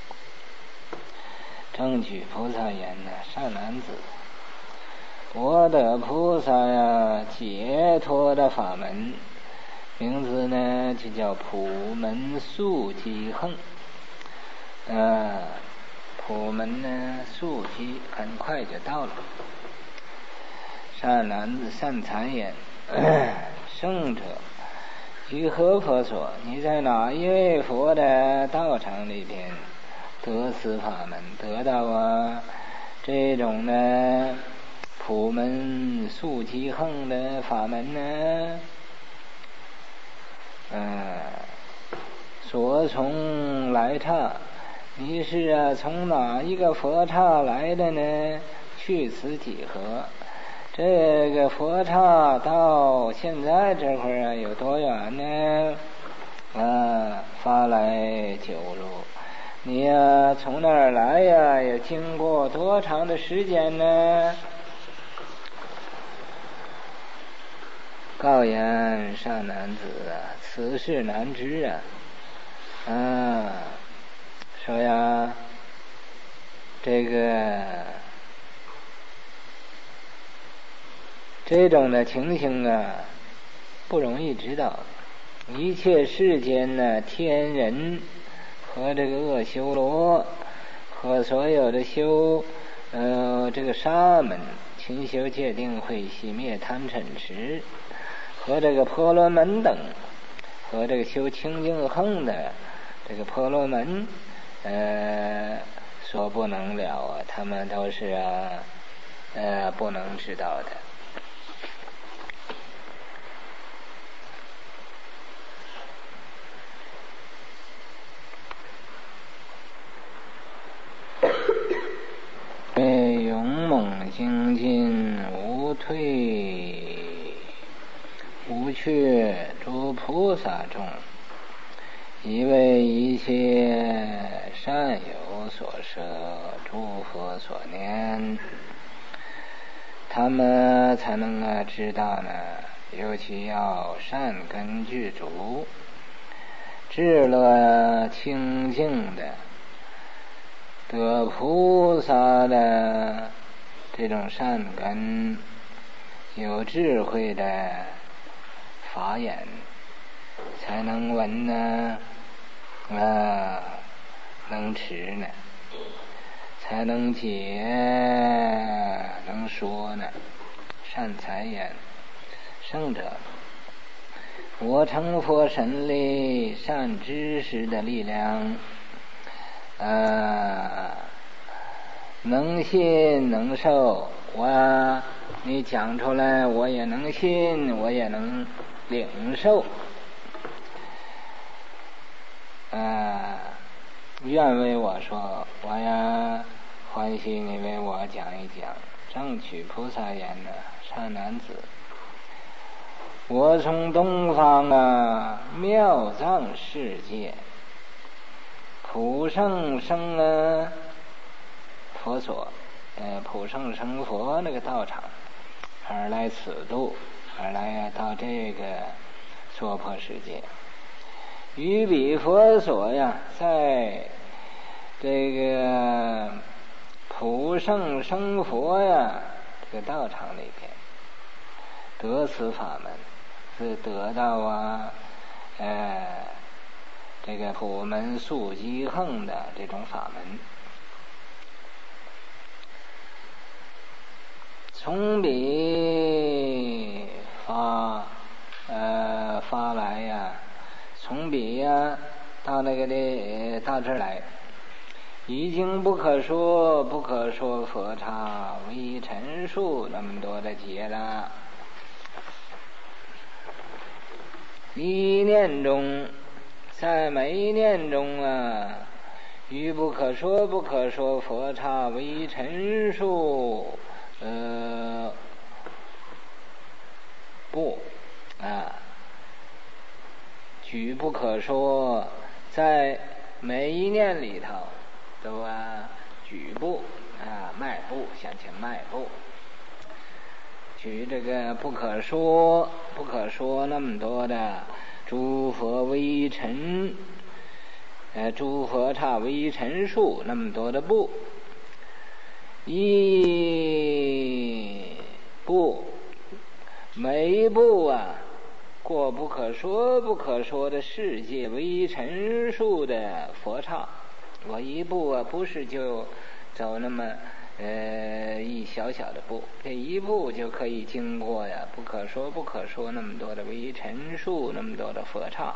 S1: 正取菩萨言呢，善男子，我的菩萨呀，解脱的法门，名字呢就叫普门速疾恒。啊，普门呢，速疾很快就到了。善男子，善财言，圣者于何佛所？你在哪一位佛的道场里边得此法门，得到啊这种呢普门速疾恒的法门呢？嗯，所从来刹，你是啊从哪一个佛刹来的呢？去此几何？这个佛刹到现在这会儿啊有多远呢？啊，发来九路。你呀、啊、从那儿来呀，也经过多长的时间呢？告言善男子啊，此事难知啊。啊，说呀，这个这种的情形啊， 不容易知道。一切世间呢，天人和这个恶修罗和所有的修呃这个沙门、勤修戒定慧、熄灭贪嗔痴和这个婆罗门等，和这个修清净横的这个婆罗门呃所不能了啊，他们都是啊呃不能知道的。勇猛精进，无退无却，诸菩萨众，以为一切善有所摄，诸佛所念，他们才能啊知道呢。尤其要善根具足，智乐清净的，得菩萨的这种善根，有智慧的法眼，才能闻呢，啊，能持呢，才能解，能说呢，善财眼，圣者。我成佛神力，善知识的力量。呃，能信能受，我你讲出来，我也能信，我也能领受。呃，愿为我说，我呀欢喜你为我讲一讲。正取菩萨言呢，善男子，我从东方啊妙藏世界。普圣生啊，佛所，呃，普圣生佛那个道场，而来此度，而来呀、啊、到这个娑婆世界。于彼佛所呀，在这个普圣生佛呀这个道场里边，得此法门，是得到啊，呃。这个普门速稽横的这种法门，从彼发呃发来呀，从彼呀到那个的到这儿来，已经不可说不可说佛刹微尘数那么多的劫了。一念中。在每一念中啊，于不可说不可说佛刹微尘数，呃，不啊，举不可说，在每一念里头都啊举步啊迈步向前迈步，举这个不可说不可说那么多的。诸佛微尘，呃，诸佛刹微尘数那么多的步，一步每一步啊，过不可说不可说的世界微尘数的佛刹，我一步啊不是就走那么呃一小小的步，这一步就可以经过呀不可说不可说那么多的微尘数，那么多的佛刹。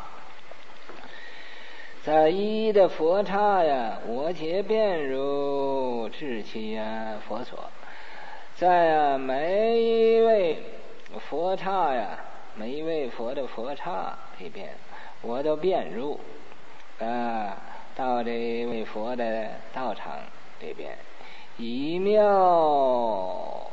S1: 在一的佛刹呀，我皆便如至其呀佛所。在啊每一位佛刹呀，每一位佛的佛刹里边，我都便入啊到这位佛的道场里边。以妙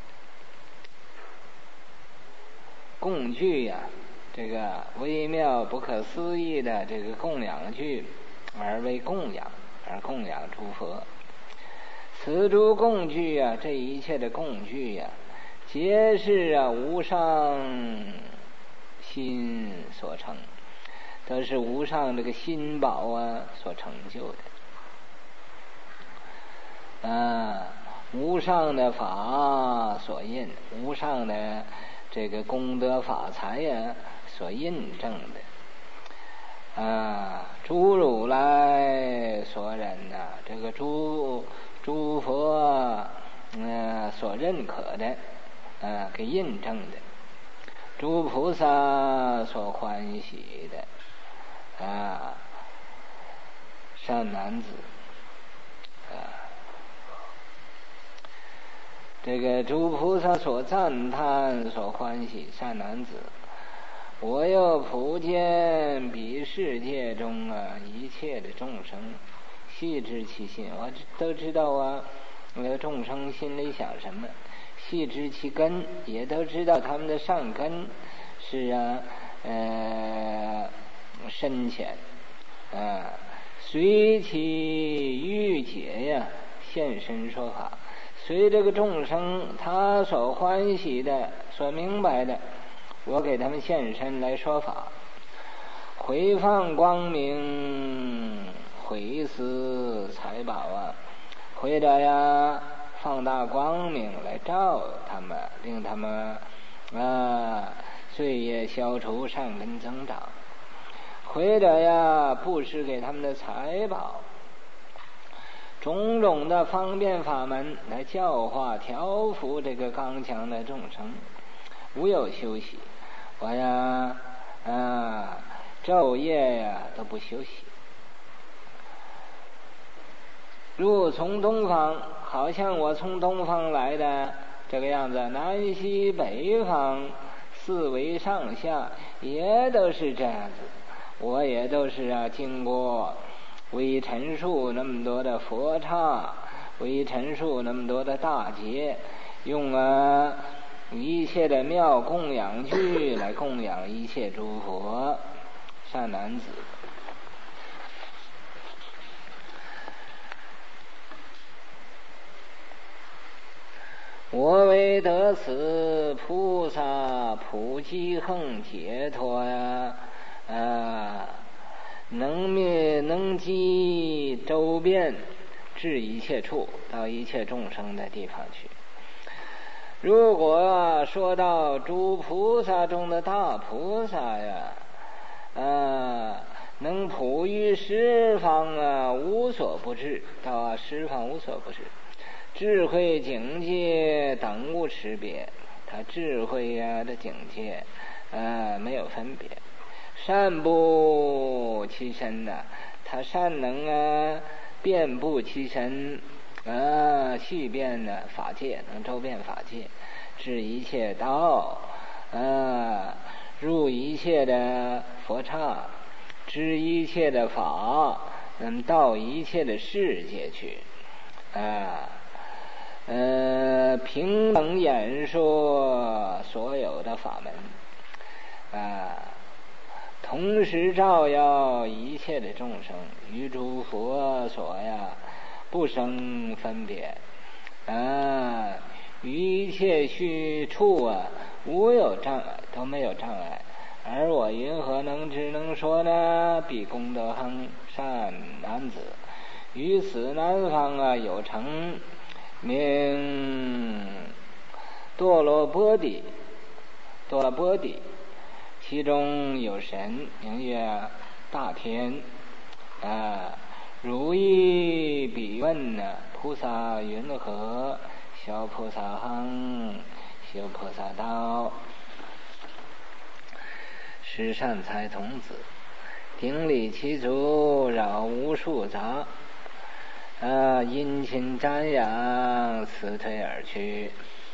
S1: 供具呀、啊，这个微妙不可思议的这个供养具，而为供养，而供养诸佛。此诸供具啊，这一切的供具呀、啊，皆是啊无上心所成，都是无上这个心宝啊所成就的。啊，无上的法所印，无上的这个功德法财呀所印证的啊，诸如来所忍呐、啊，这个诸诸佛呃所认可的啊，给印证的，诸菩萨所欢喜的啊，善男子啊。这个诸菩萨所赞叹、所欢喜善男子，我又普见彼世界中啊一切的众生，细知其心，我都知道啊，那众生心里想什么，细知其根，也都知道他们的善根是啊呃深浅啊，随其欲解呀，现身说法。随这个众生他所欢喜的、所明白的，我给他们现身来说法，回放光明，回施财宝啊，回着呀放大光明来照他们，令他们啊罪业消除，善根增长，回着呀布施给他们的财宝。种种的方便法门来教化调伏这个刚强的众生，无有休息。我呀啊昼夜呀都不休息。如从东方，好像我从东方来的这个样子，南西北方四维上下也都是这样子，我也都是啊经过为陈述那么多的佛刹，为陈述那么多的大劫，用啊一切的妙供养具来供养一切诸佛善男子。我为得此菩萨普济横解脱呀啊，能灭能济周遍，至一切处，到一切众生的地方去。如果说到诸菩萨中的大菩萨呀，啊，能普于十方啊，无所不至，到十方无所不至，智慧境界等无差别，他智慧呀、啊、的境界啊没有分别。善布其身呐、啊，他善能啊遍布其身啊，细遍呢法界，能周遍法界，知一切道啊，入一切的佛刹，知一切的法，能到一切的世界去啊。呃，平等演说所有的法门啊，同时照耀一切的众生，于诸佛所呀不生分别啊，于一切虚处啊无有障碍，都没有障碍。而我云何能知能说呢？彼功德恒善男子，于此南方啊有成名多罗波底，多罗波底，其中有神名曰大天啊。如意彼问呢，菩萨云何？小菩萨行，修菩萨道。十善财童子，顶礼其足，扰无数杂。啊，殷勤瞻仰，辞退而去。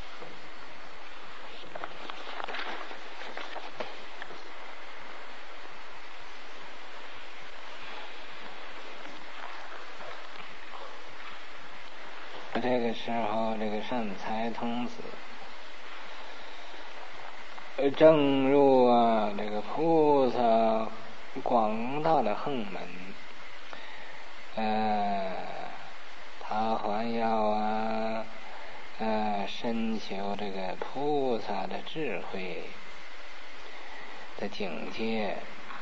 S1: 这个时候，这个善财童子正入啊这个菩萨广大的横门，呃，他还要啊呃深求这个菩萨的智慧的境界，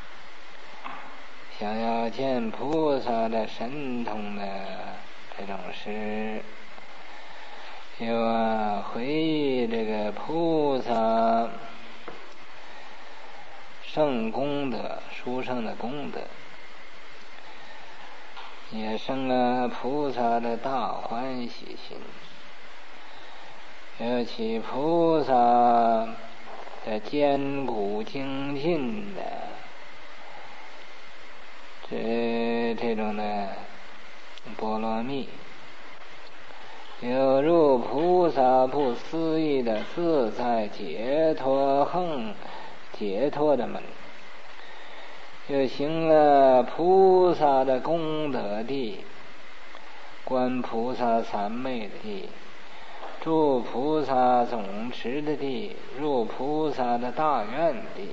S1: 想要见菩萨的神通的这种事，又啊回忆这个菩萨圣功德，殊胜的功德，也生了菩萨的大欢喜心。尤其菩萨的坚固精进的这这种的波罗蜜，有入菩萨不思议的自在解脱横解脱的门，又行了菩萨的功德地，观菩萨三昧的地，住菩萨总持的地，入菩萨的大愿地，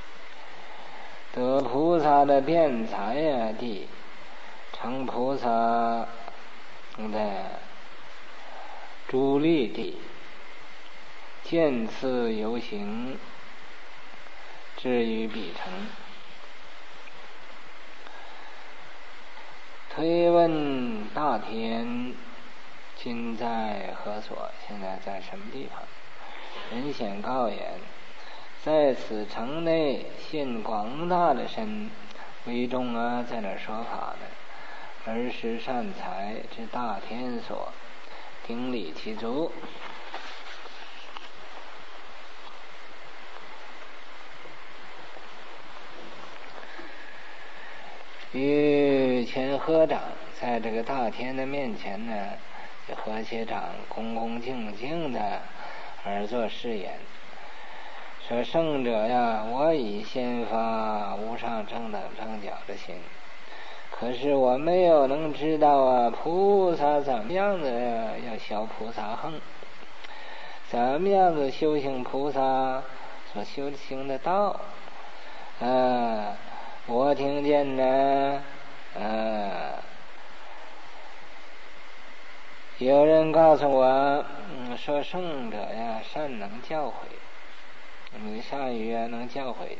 S1: 得菩萨的辩才呀地，成菩萨的诸力地，见次游行，至于彼城。推问大天今在何所？现在在什么地方？人显告言，在此城内现广大的身，为众啊在那说法呢。而时善财之大天所，顶礼其足。与前合掌，在这个大天的面前呢，就和其掌恭恭敬敬的而作誓言，说圣者呀，我已先发无上正等正觉的心，可是我没有能知道啊，菩萨怎么样子要修菩萨行，怎么样子修行菩萨所修行的道。啊，我听见呢，啊，有人告诉我，嗯，说圣者呀，善能教诲，你善于啊能教诲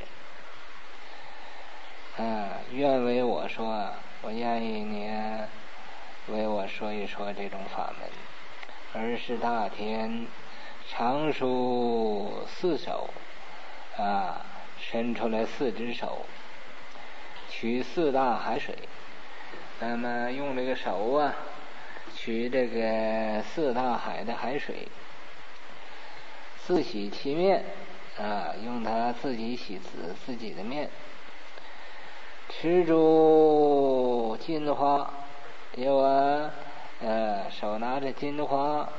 S1: 人。啊，愿为我说，我愿意你为我说一说这种法门。而是大天长舒四手，啊，伸出来四只手，取四大海水，那么用这个手啊，取这个四大海的海水，自洗其面，啊，用它自己洗自自己的面。持住金花，有啊，呃，手拿着金花，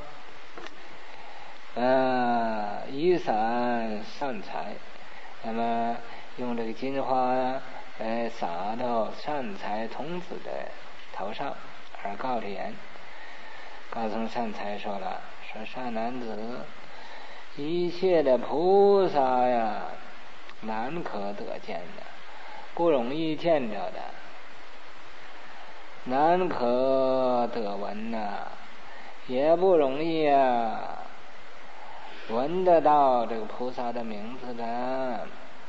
S1: 呃，雨伞善财，那么用这个金花，呃，洒到善财童子的头上，而告着言，告诉善财说了，说善男子，一切的菩萨呀，难可得见的，不容易见着的，难可得闻呐、啊，也不容易啊闻得到这个菩萨的名字的。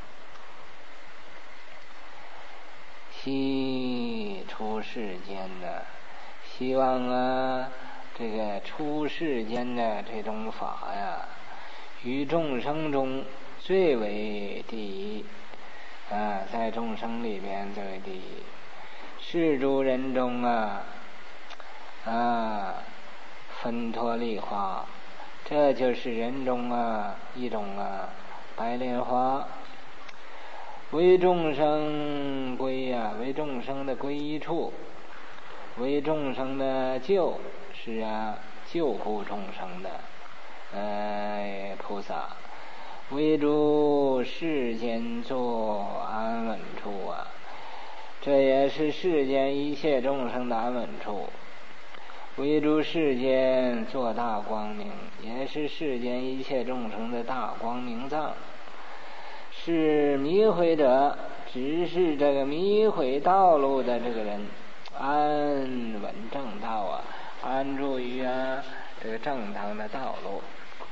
S1: 希出世间的，希望啊，这个出世间的这种法呀，于众生中最为第一啊，在众生里边最为第一。世诸人中啊，啊，分脱利花，这就是人中啊一种啊白莲花。为众生归呀、啊，为众生的归依处，为众生的救，是啊，救护众生的，呃，菩萨，为诸世间做安稳处啊，这也是世间一切众生的安稳处。为诸世间做大光明，也是世间一切众生的大光明藏。是迷毁者，只是这个迷毁道路的这个人，安稳正道啊，安住于啊这个正当的道路。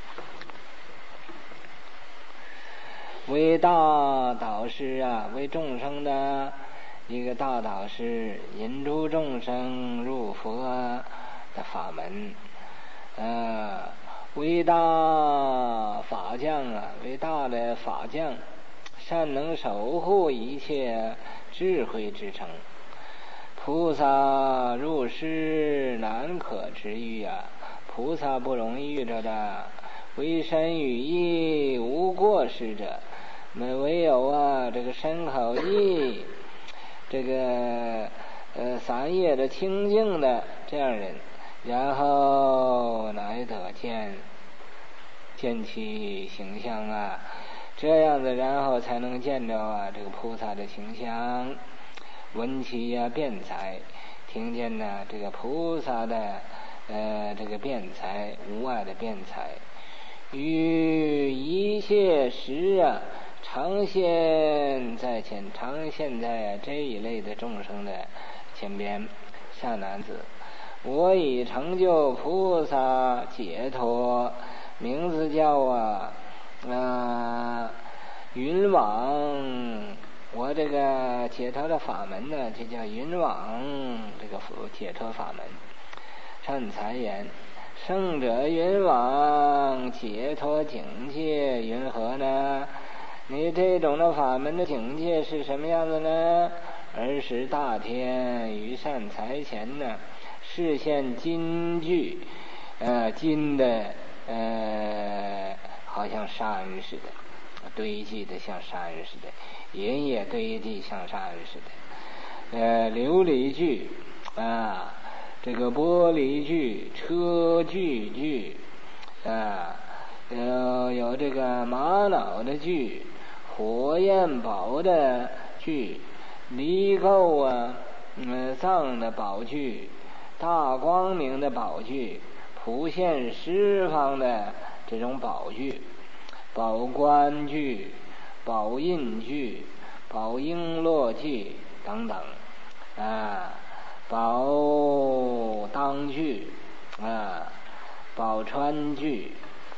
S1: 为大导师啊，为众生的一个大导师，引诸众生入佛的法门，呃，为大法将啊，为大的法将， 善能守护一切智慧之城。菩萨入世难可知遇啊，菩萨不容易遇着的。为身语意无过失者，那唯有啊这个身口意这个呃三业的清净的这样人，然后来得见见其形象啊，这样子然后才能见着啊这个菩萨的形象，闻其呀、啊、辩才，听见呢这个菩萨的呃这个辩才，无碍的辩才，于一切时啊常现在前，常现在啊这一类的众生的前边。善男子，我已成就菩萨解脱，名字叫啊啊云网。我这个解脱的法门呢，这叫云网，这个解脱法门。善财言，圣者云网解脱境界云何呢？你这种的法门的境界是什么样子呢？而是大天于善财前呢，视现金具，呃，金的呃，好像山似的，堆积的像山似的，银也堆积像山似的，呃，琉璃具啊，这个玻璃具、车具具啊，有有这个玛瑙的具、火焰宝的具、离垢啊，嗯，藏的宝具、大光明的宝具、普现十方的这种宝具、宝冠具、宝印具、宝璎珞具等等啊，宝当具啊，宝川具，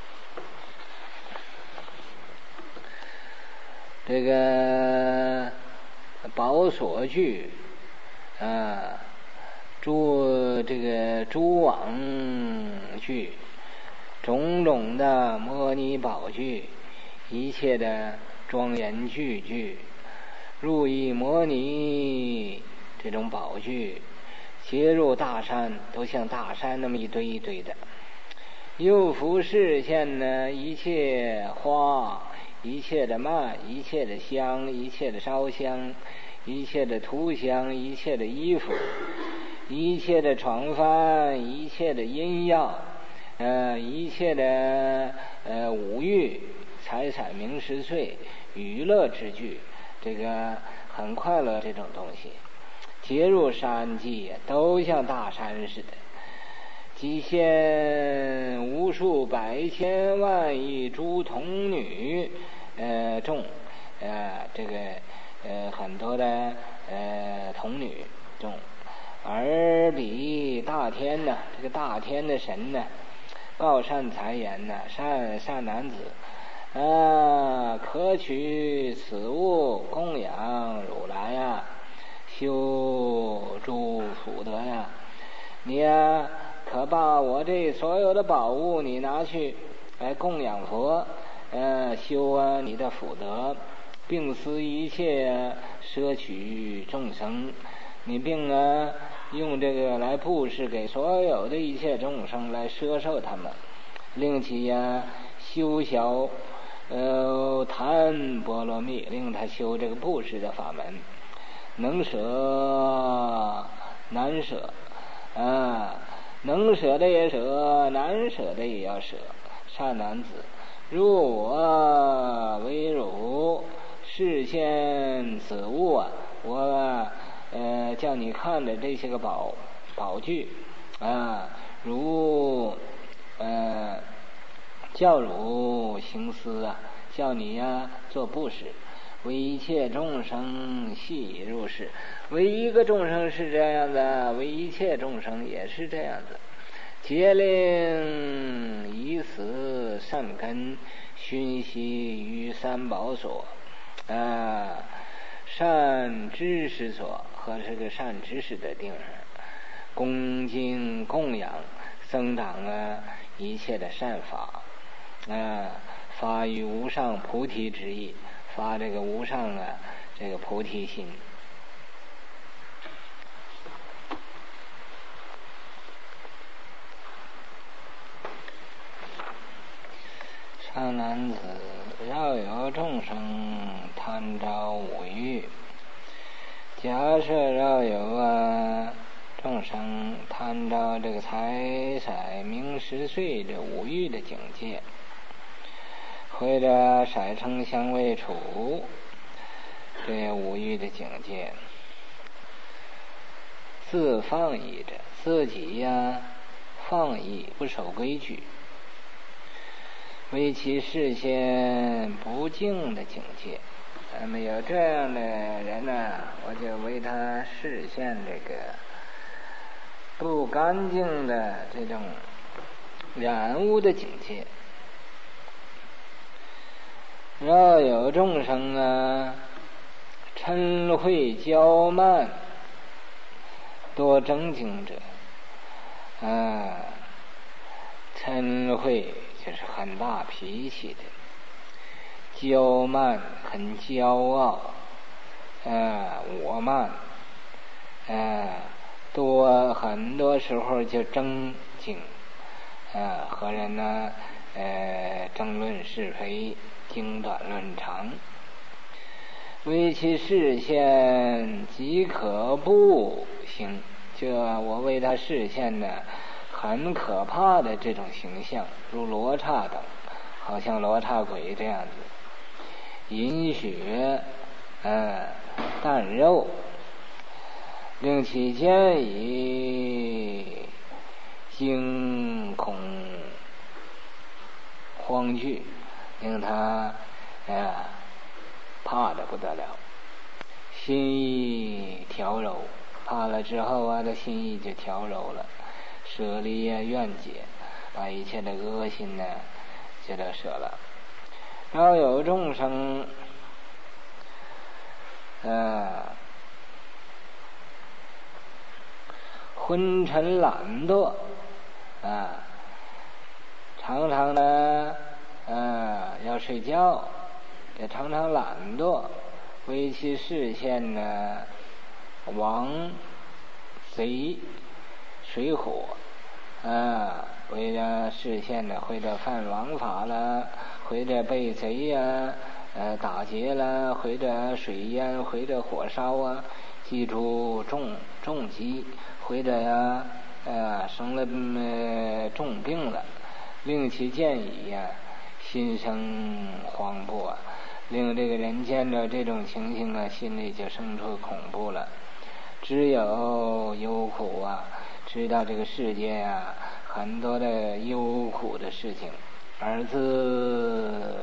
S1: 这个宝锁具啊，珠这个蛛网具，种种的摩尼宝具，一切的庄严具具，入以摩尼这种宝具，接入大山，都像大山那么一堆一堆的。又复视现呢一切花，一切的蔓，一切的香，一切的烧香，一切的涂香，一切的衣服，一切的床幡，一切的音药，呃，一切的呃五欲、财产、名食睡、娱乐之具，这个很快乐这种东西，接入山际都像大山似的。即现无数百千万亿诸童女，呃众，呃这个呃很多的呃童女众，而彼大天呢，这个大天的神呢，告善财言呢，善善男子，啊，可取此物供养如来呀，修诸福德呀，你呀。可把我这所有的宝物你拿去来供养佛，呃，修啊你的福德，并思一切摄取众生，你并啊用这个来布施给所有的一切众生来摄受他们，令其呀、啊、修小呃檀波罗蜜，令他修这个布施的法门，能舍难舍啊。能舍的也舍，难舍的也要舍。善男子，如我为汝示现此物啊，我呃叫你看的这些个宝宝具啊，如呃叫汝行思啊，叫你呀、啊、做布施。为一切众生悉入世，为一个众生是这样的，为一切众生也是这样子。皆令以此善根熏习于三宝所，啊，善知识所和这个善知识的地方，恭敬供养僧堂啊，一切的善法，啊，发于无上菩提之意。 发这个无上啊这个菩提心。善男子，若有众生贪着五欲，假设若有啊众生贪着这个财色名食睡这五欲的境界，或者色声香味触这五欲的境界，自放逸着自己呀、啊、放逸不守规矩，为其视线不净的境界。那么有这样的人呢、啊，我就为他视线这个不干净的这种染污的境界。若有众生啊嗔恚骄慢多正经者，啊嗔恚就是很大脾气的，骄慢很骄傲，啊我慢，啊多很多时候就争竞，啊和人呢呃争论是非，经短论长，为其视线即可不行。这我为他视线呢很可怕的这种形象，如罗刹等，好像罗刹鬼这样子，饮血，嗯，啖肉，令其见以惊恐慌惧，令他哎怕得不得了，心意调柔，怕了之后啊，这心意就调柔了，舍离啊怨解，把一切的恶心呢就都舍了。若有众生呃昏沉懒惰啊，常常呢呃要睡觉，也常常懒惰，为其视线呢王贼水火啊，为了视线呢或者犯王法了，或者被贼呀、啊、呃打劫了，或者水淹，或者火烧啊，记住重重疾，或者呀呃生了、呃、重病了，令其见已呀、啊、心生惶怖啊，令这个人见着这种情形啊，心里就生出恐怖了。只有忧苦啊，知道这个世界啊很多的忧苦的事情，而自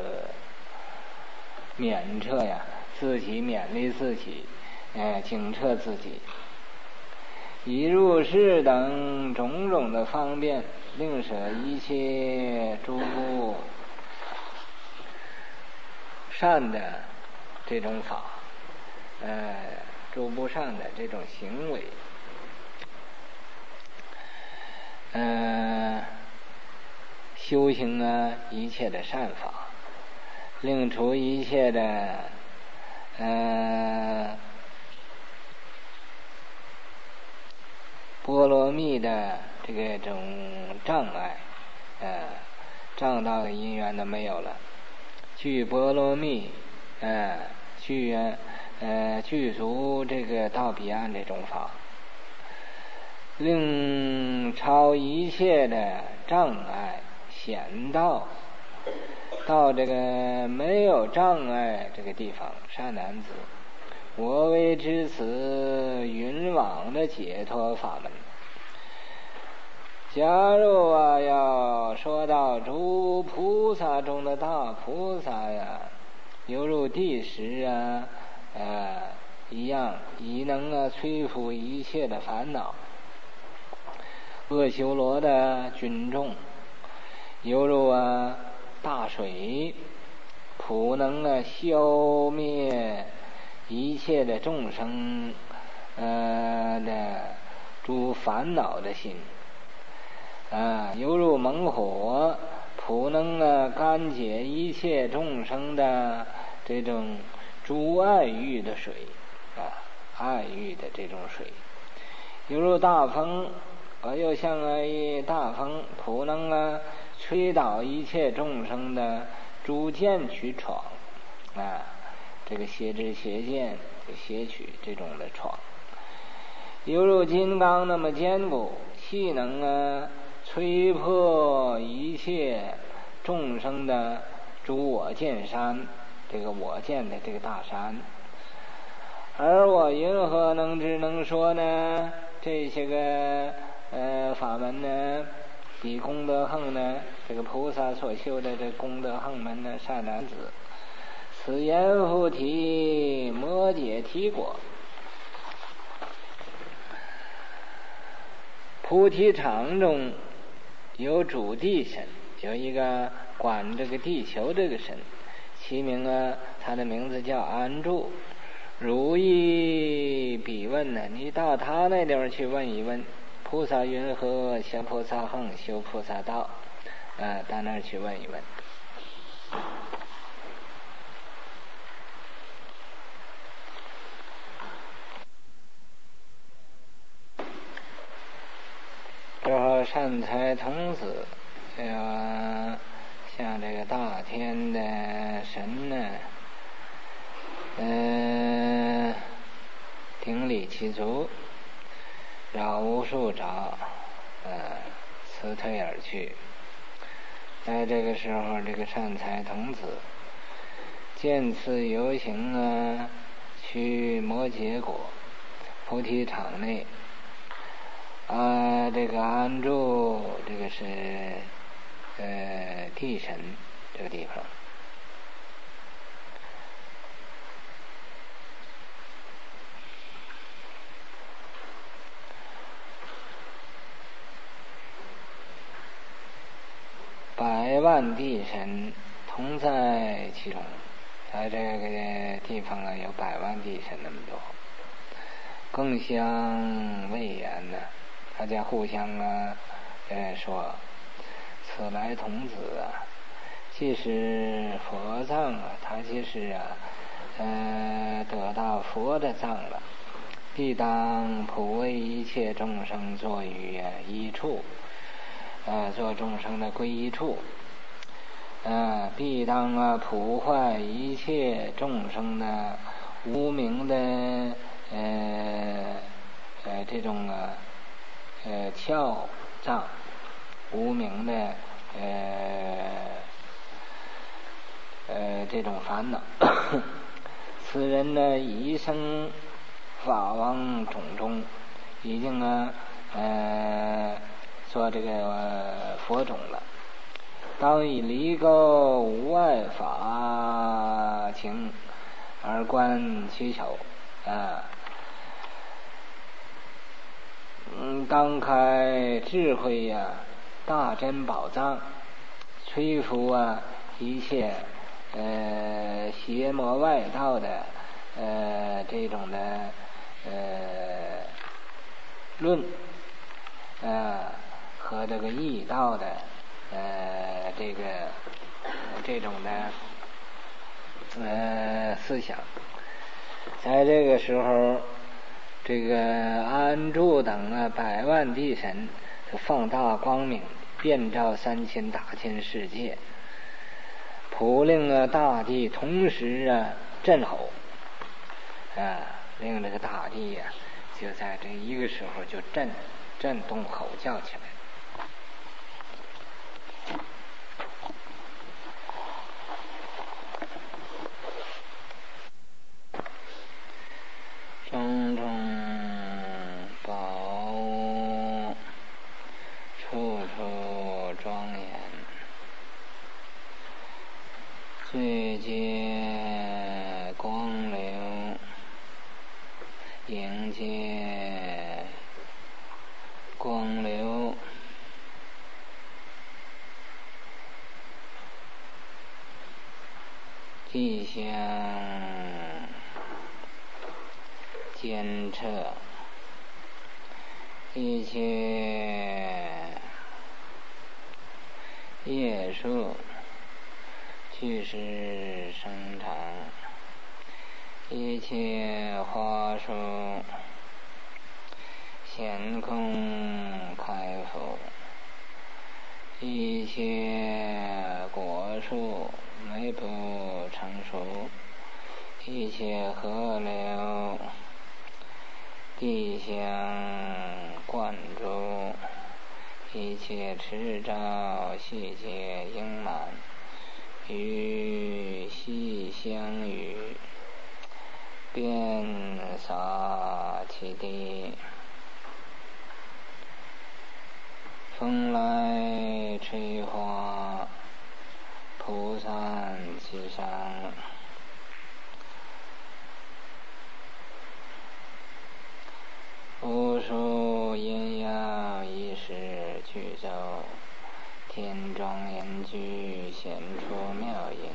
S1: 勉彻呀，自己勉励自己，哎，警彻自己，以入世等种种的方便，令舍一切诸不善的这种法，呃诸不善的这种行为，呃修行啊一切的善法，令除一切的呃波罗蜜的这个种障碍，呃障道的因缘都没有了，具波罗蜜，呃具呃具足这个到彼岸这种法，令超一切的障碍险道，到这个没有障碍这个地方。善男子，我为知此云往的解脱法门。假如啊要说到诸菩萨中的大菩萨呀，犹如地石啊呃一样，已能啊摧伏一切的烦恼。阿修罗的军众犹如啊大水，普能啊消灭一切的众生呃的诸烦恼的心啊，犹如猛火，普能啊干解一切众生的这种诸爱欲的水啊，爱欲的这种水，犹如大风，我又像啊一大风，普能啊吹倒一切众生的诸见去闯啊，这个邪知邪见邪取这种的闯，犹如金刚那么坚固，细能啊吹破一切众生的诸我见山，这个我见的这个大山。而我云何能知能说呢？这些个呃法门呢，比功德横呢，这个菩萨所修的这功德横门呢，善男子，此言复提摩诘提果。菩提场中有主地神，有一个管这个地球这个神，其名啊，他的名字叫安住。如意比问呢，你到他那地方去问一问，菩萨云何行菩萨行，修菩萨道，啊，到那儿去问一问。之后善财童子，这个像这个大天的神呢，嗯、呃，顶礼其足，绕无数爪，呃，辞退而去。在这个时候，这个善财童子见此游行啊，去摩诘果菩提场内。啊，这个安住，这个是呃地神这个地方。百万地神同在其中，在这个地方啊，有百万地神那么多，更相谓言呢。大家互相啊，呃说，此来童子啊，既是佛藏啊，他即是啊，呃得到佛的藏了，必当普为一切众生作于啊一处，啊做众生的归依处，啊必当啊普坏一切众生的无明的呃呃这种啊。呃，窍障无明的呃呃这种烦恼，此人呢一生法王种中，已经啊呃做这个、呃、佛种了，当以离垢无碍法情而观其丑啊。嗯，当开智慧呀、啊，大珍宝藏，摧伏啊一切呃邪魔外道的呃这种的呃论啊和这个异道的呃这个这种的呃思想，在这个时候。这个安住等啊，百万地神放大光明，遍照三千大千世界，普令啊大地同时啊震吼，啊，令这个大地呀、啊，就在这一个时候就震震动吼叫起来。种种宝物，处处庄严，最接光流，迎接光流，即相监测一切业数， 去世生长，一切花树显空开复，一切果树没不成熟，一切河流地相灌注，一切池沼细节盈满，与细相与，遍洒其地。风来吹花，铺散其上，无数阴阳一时俱奏，天庄严具显出妙音。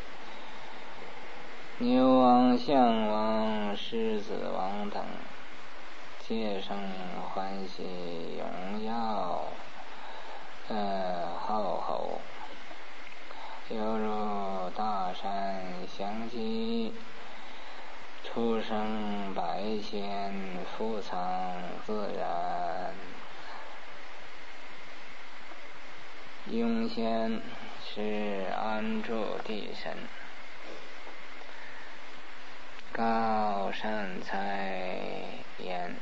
S1: 牛王、象王、狮子王等，皆生欢喜荣耀，呃，浩吼，犹如大山相击，出生百仙，富藏自然。雍仙是安住地神，高善财言。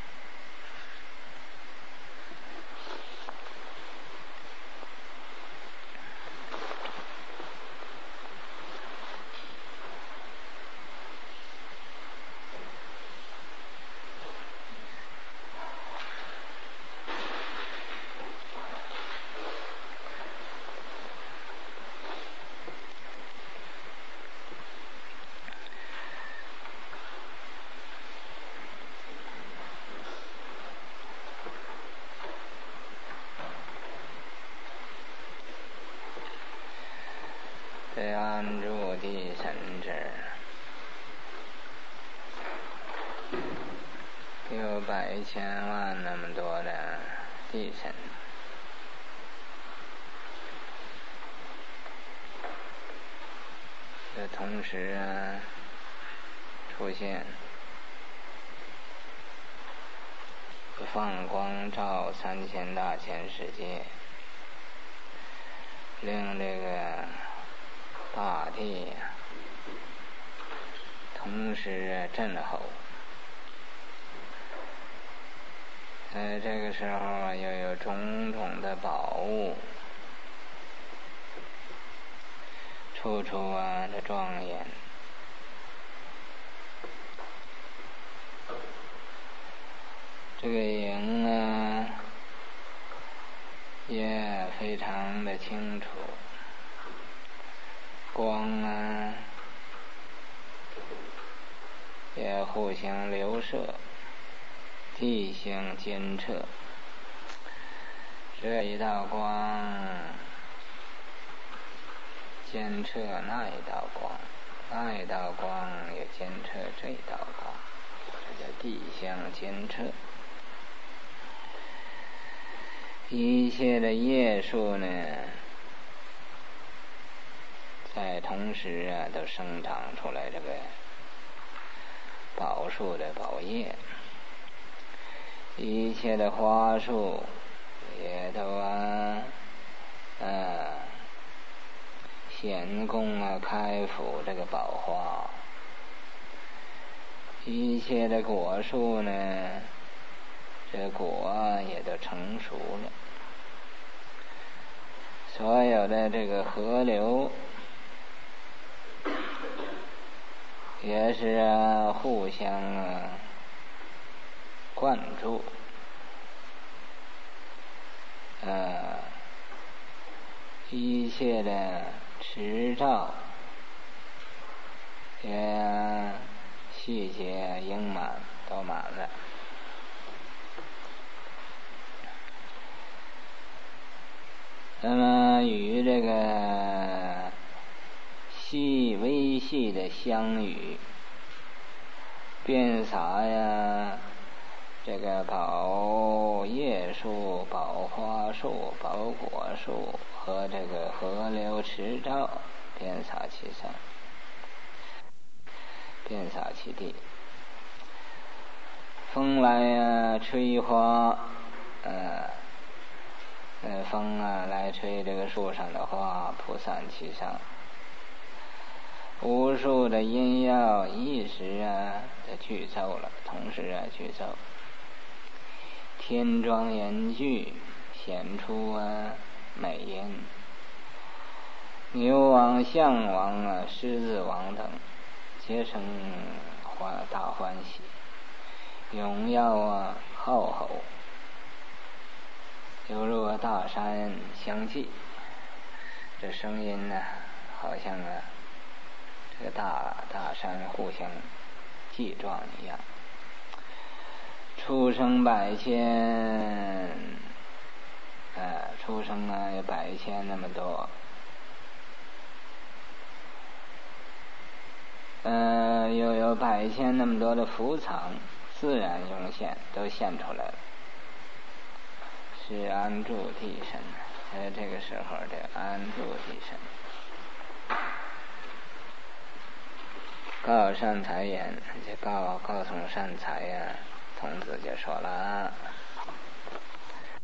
S1: 这安住地神之有百千万那么多的地神，这同时啊出现，放光照三千大千世界，令这个大地同时震吼。在这个时候又有种种的宝物，处处啊的庄严，这个影啊也非常的清楚，光啊也互相流射，地相监测，这一道光监测那一道光，那一道光也监测这一道光，这叫地相监测。一切的叶树呢，在同时啊都生长出来这个宝树的宝叶，一切的花树也都啊呃显供啊开复这个宝花，一切的果树呢，这果啊也都成熟了，所有的这个河流也是啊互相啊灌注，呃，一切的池沼也细节盈满，都满了。那么与这个细微细的香雨遍洒呀，这个宝叶树、宝花树、宝果树和这个河流池沼， 遍洒其上，遍洒其地。风来啊吹花，呃，呃风啊来吹这个树上的花，铺散其上。无数的音要一时啊的具奏了，同时啊具奏。天庄严具显出啊美音。牛王、象王啊、狮子王等，皆生欢大欢喜。荣耀啊浩吼，犹如大山相继。这声音呢，好像啊，这个大大山互相击撞一样。出生百千，呃，出生啊有百千那么多。呃，又有百千那么多的伏藏，自然涌现，都现出来了。是安住地身，在这个时候这安住地身。告善财言，就告告诉善财呀，童子就说了。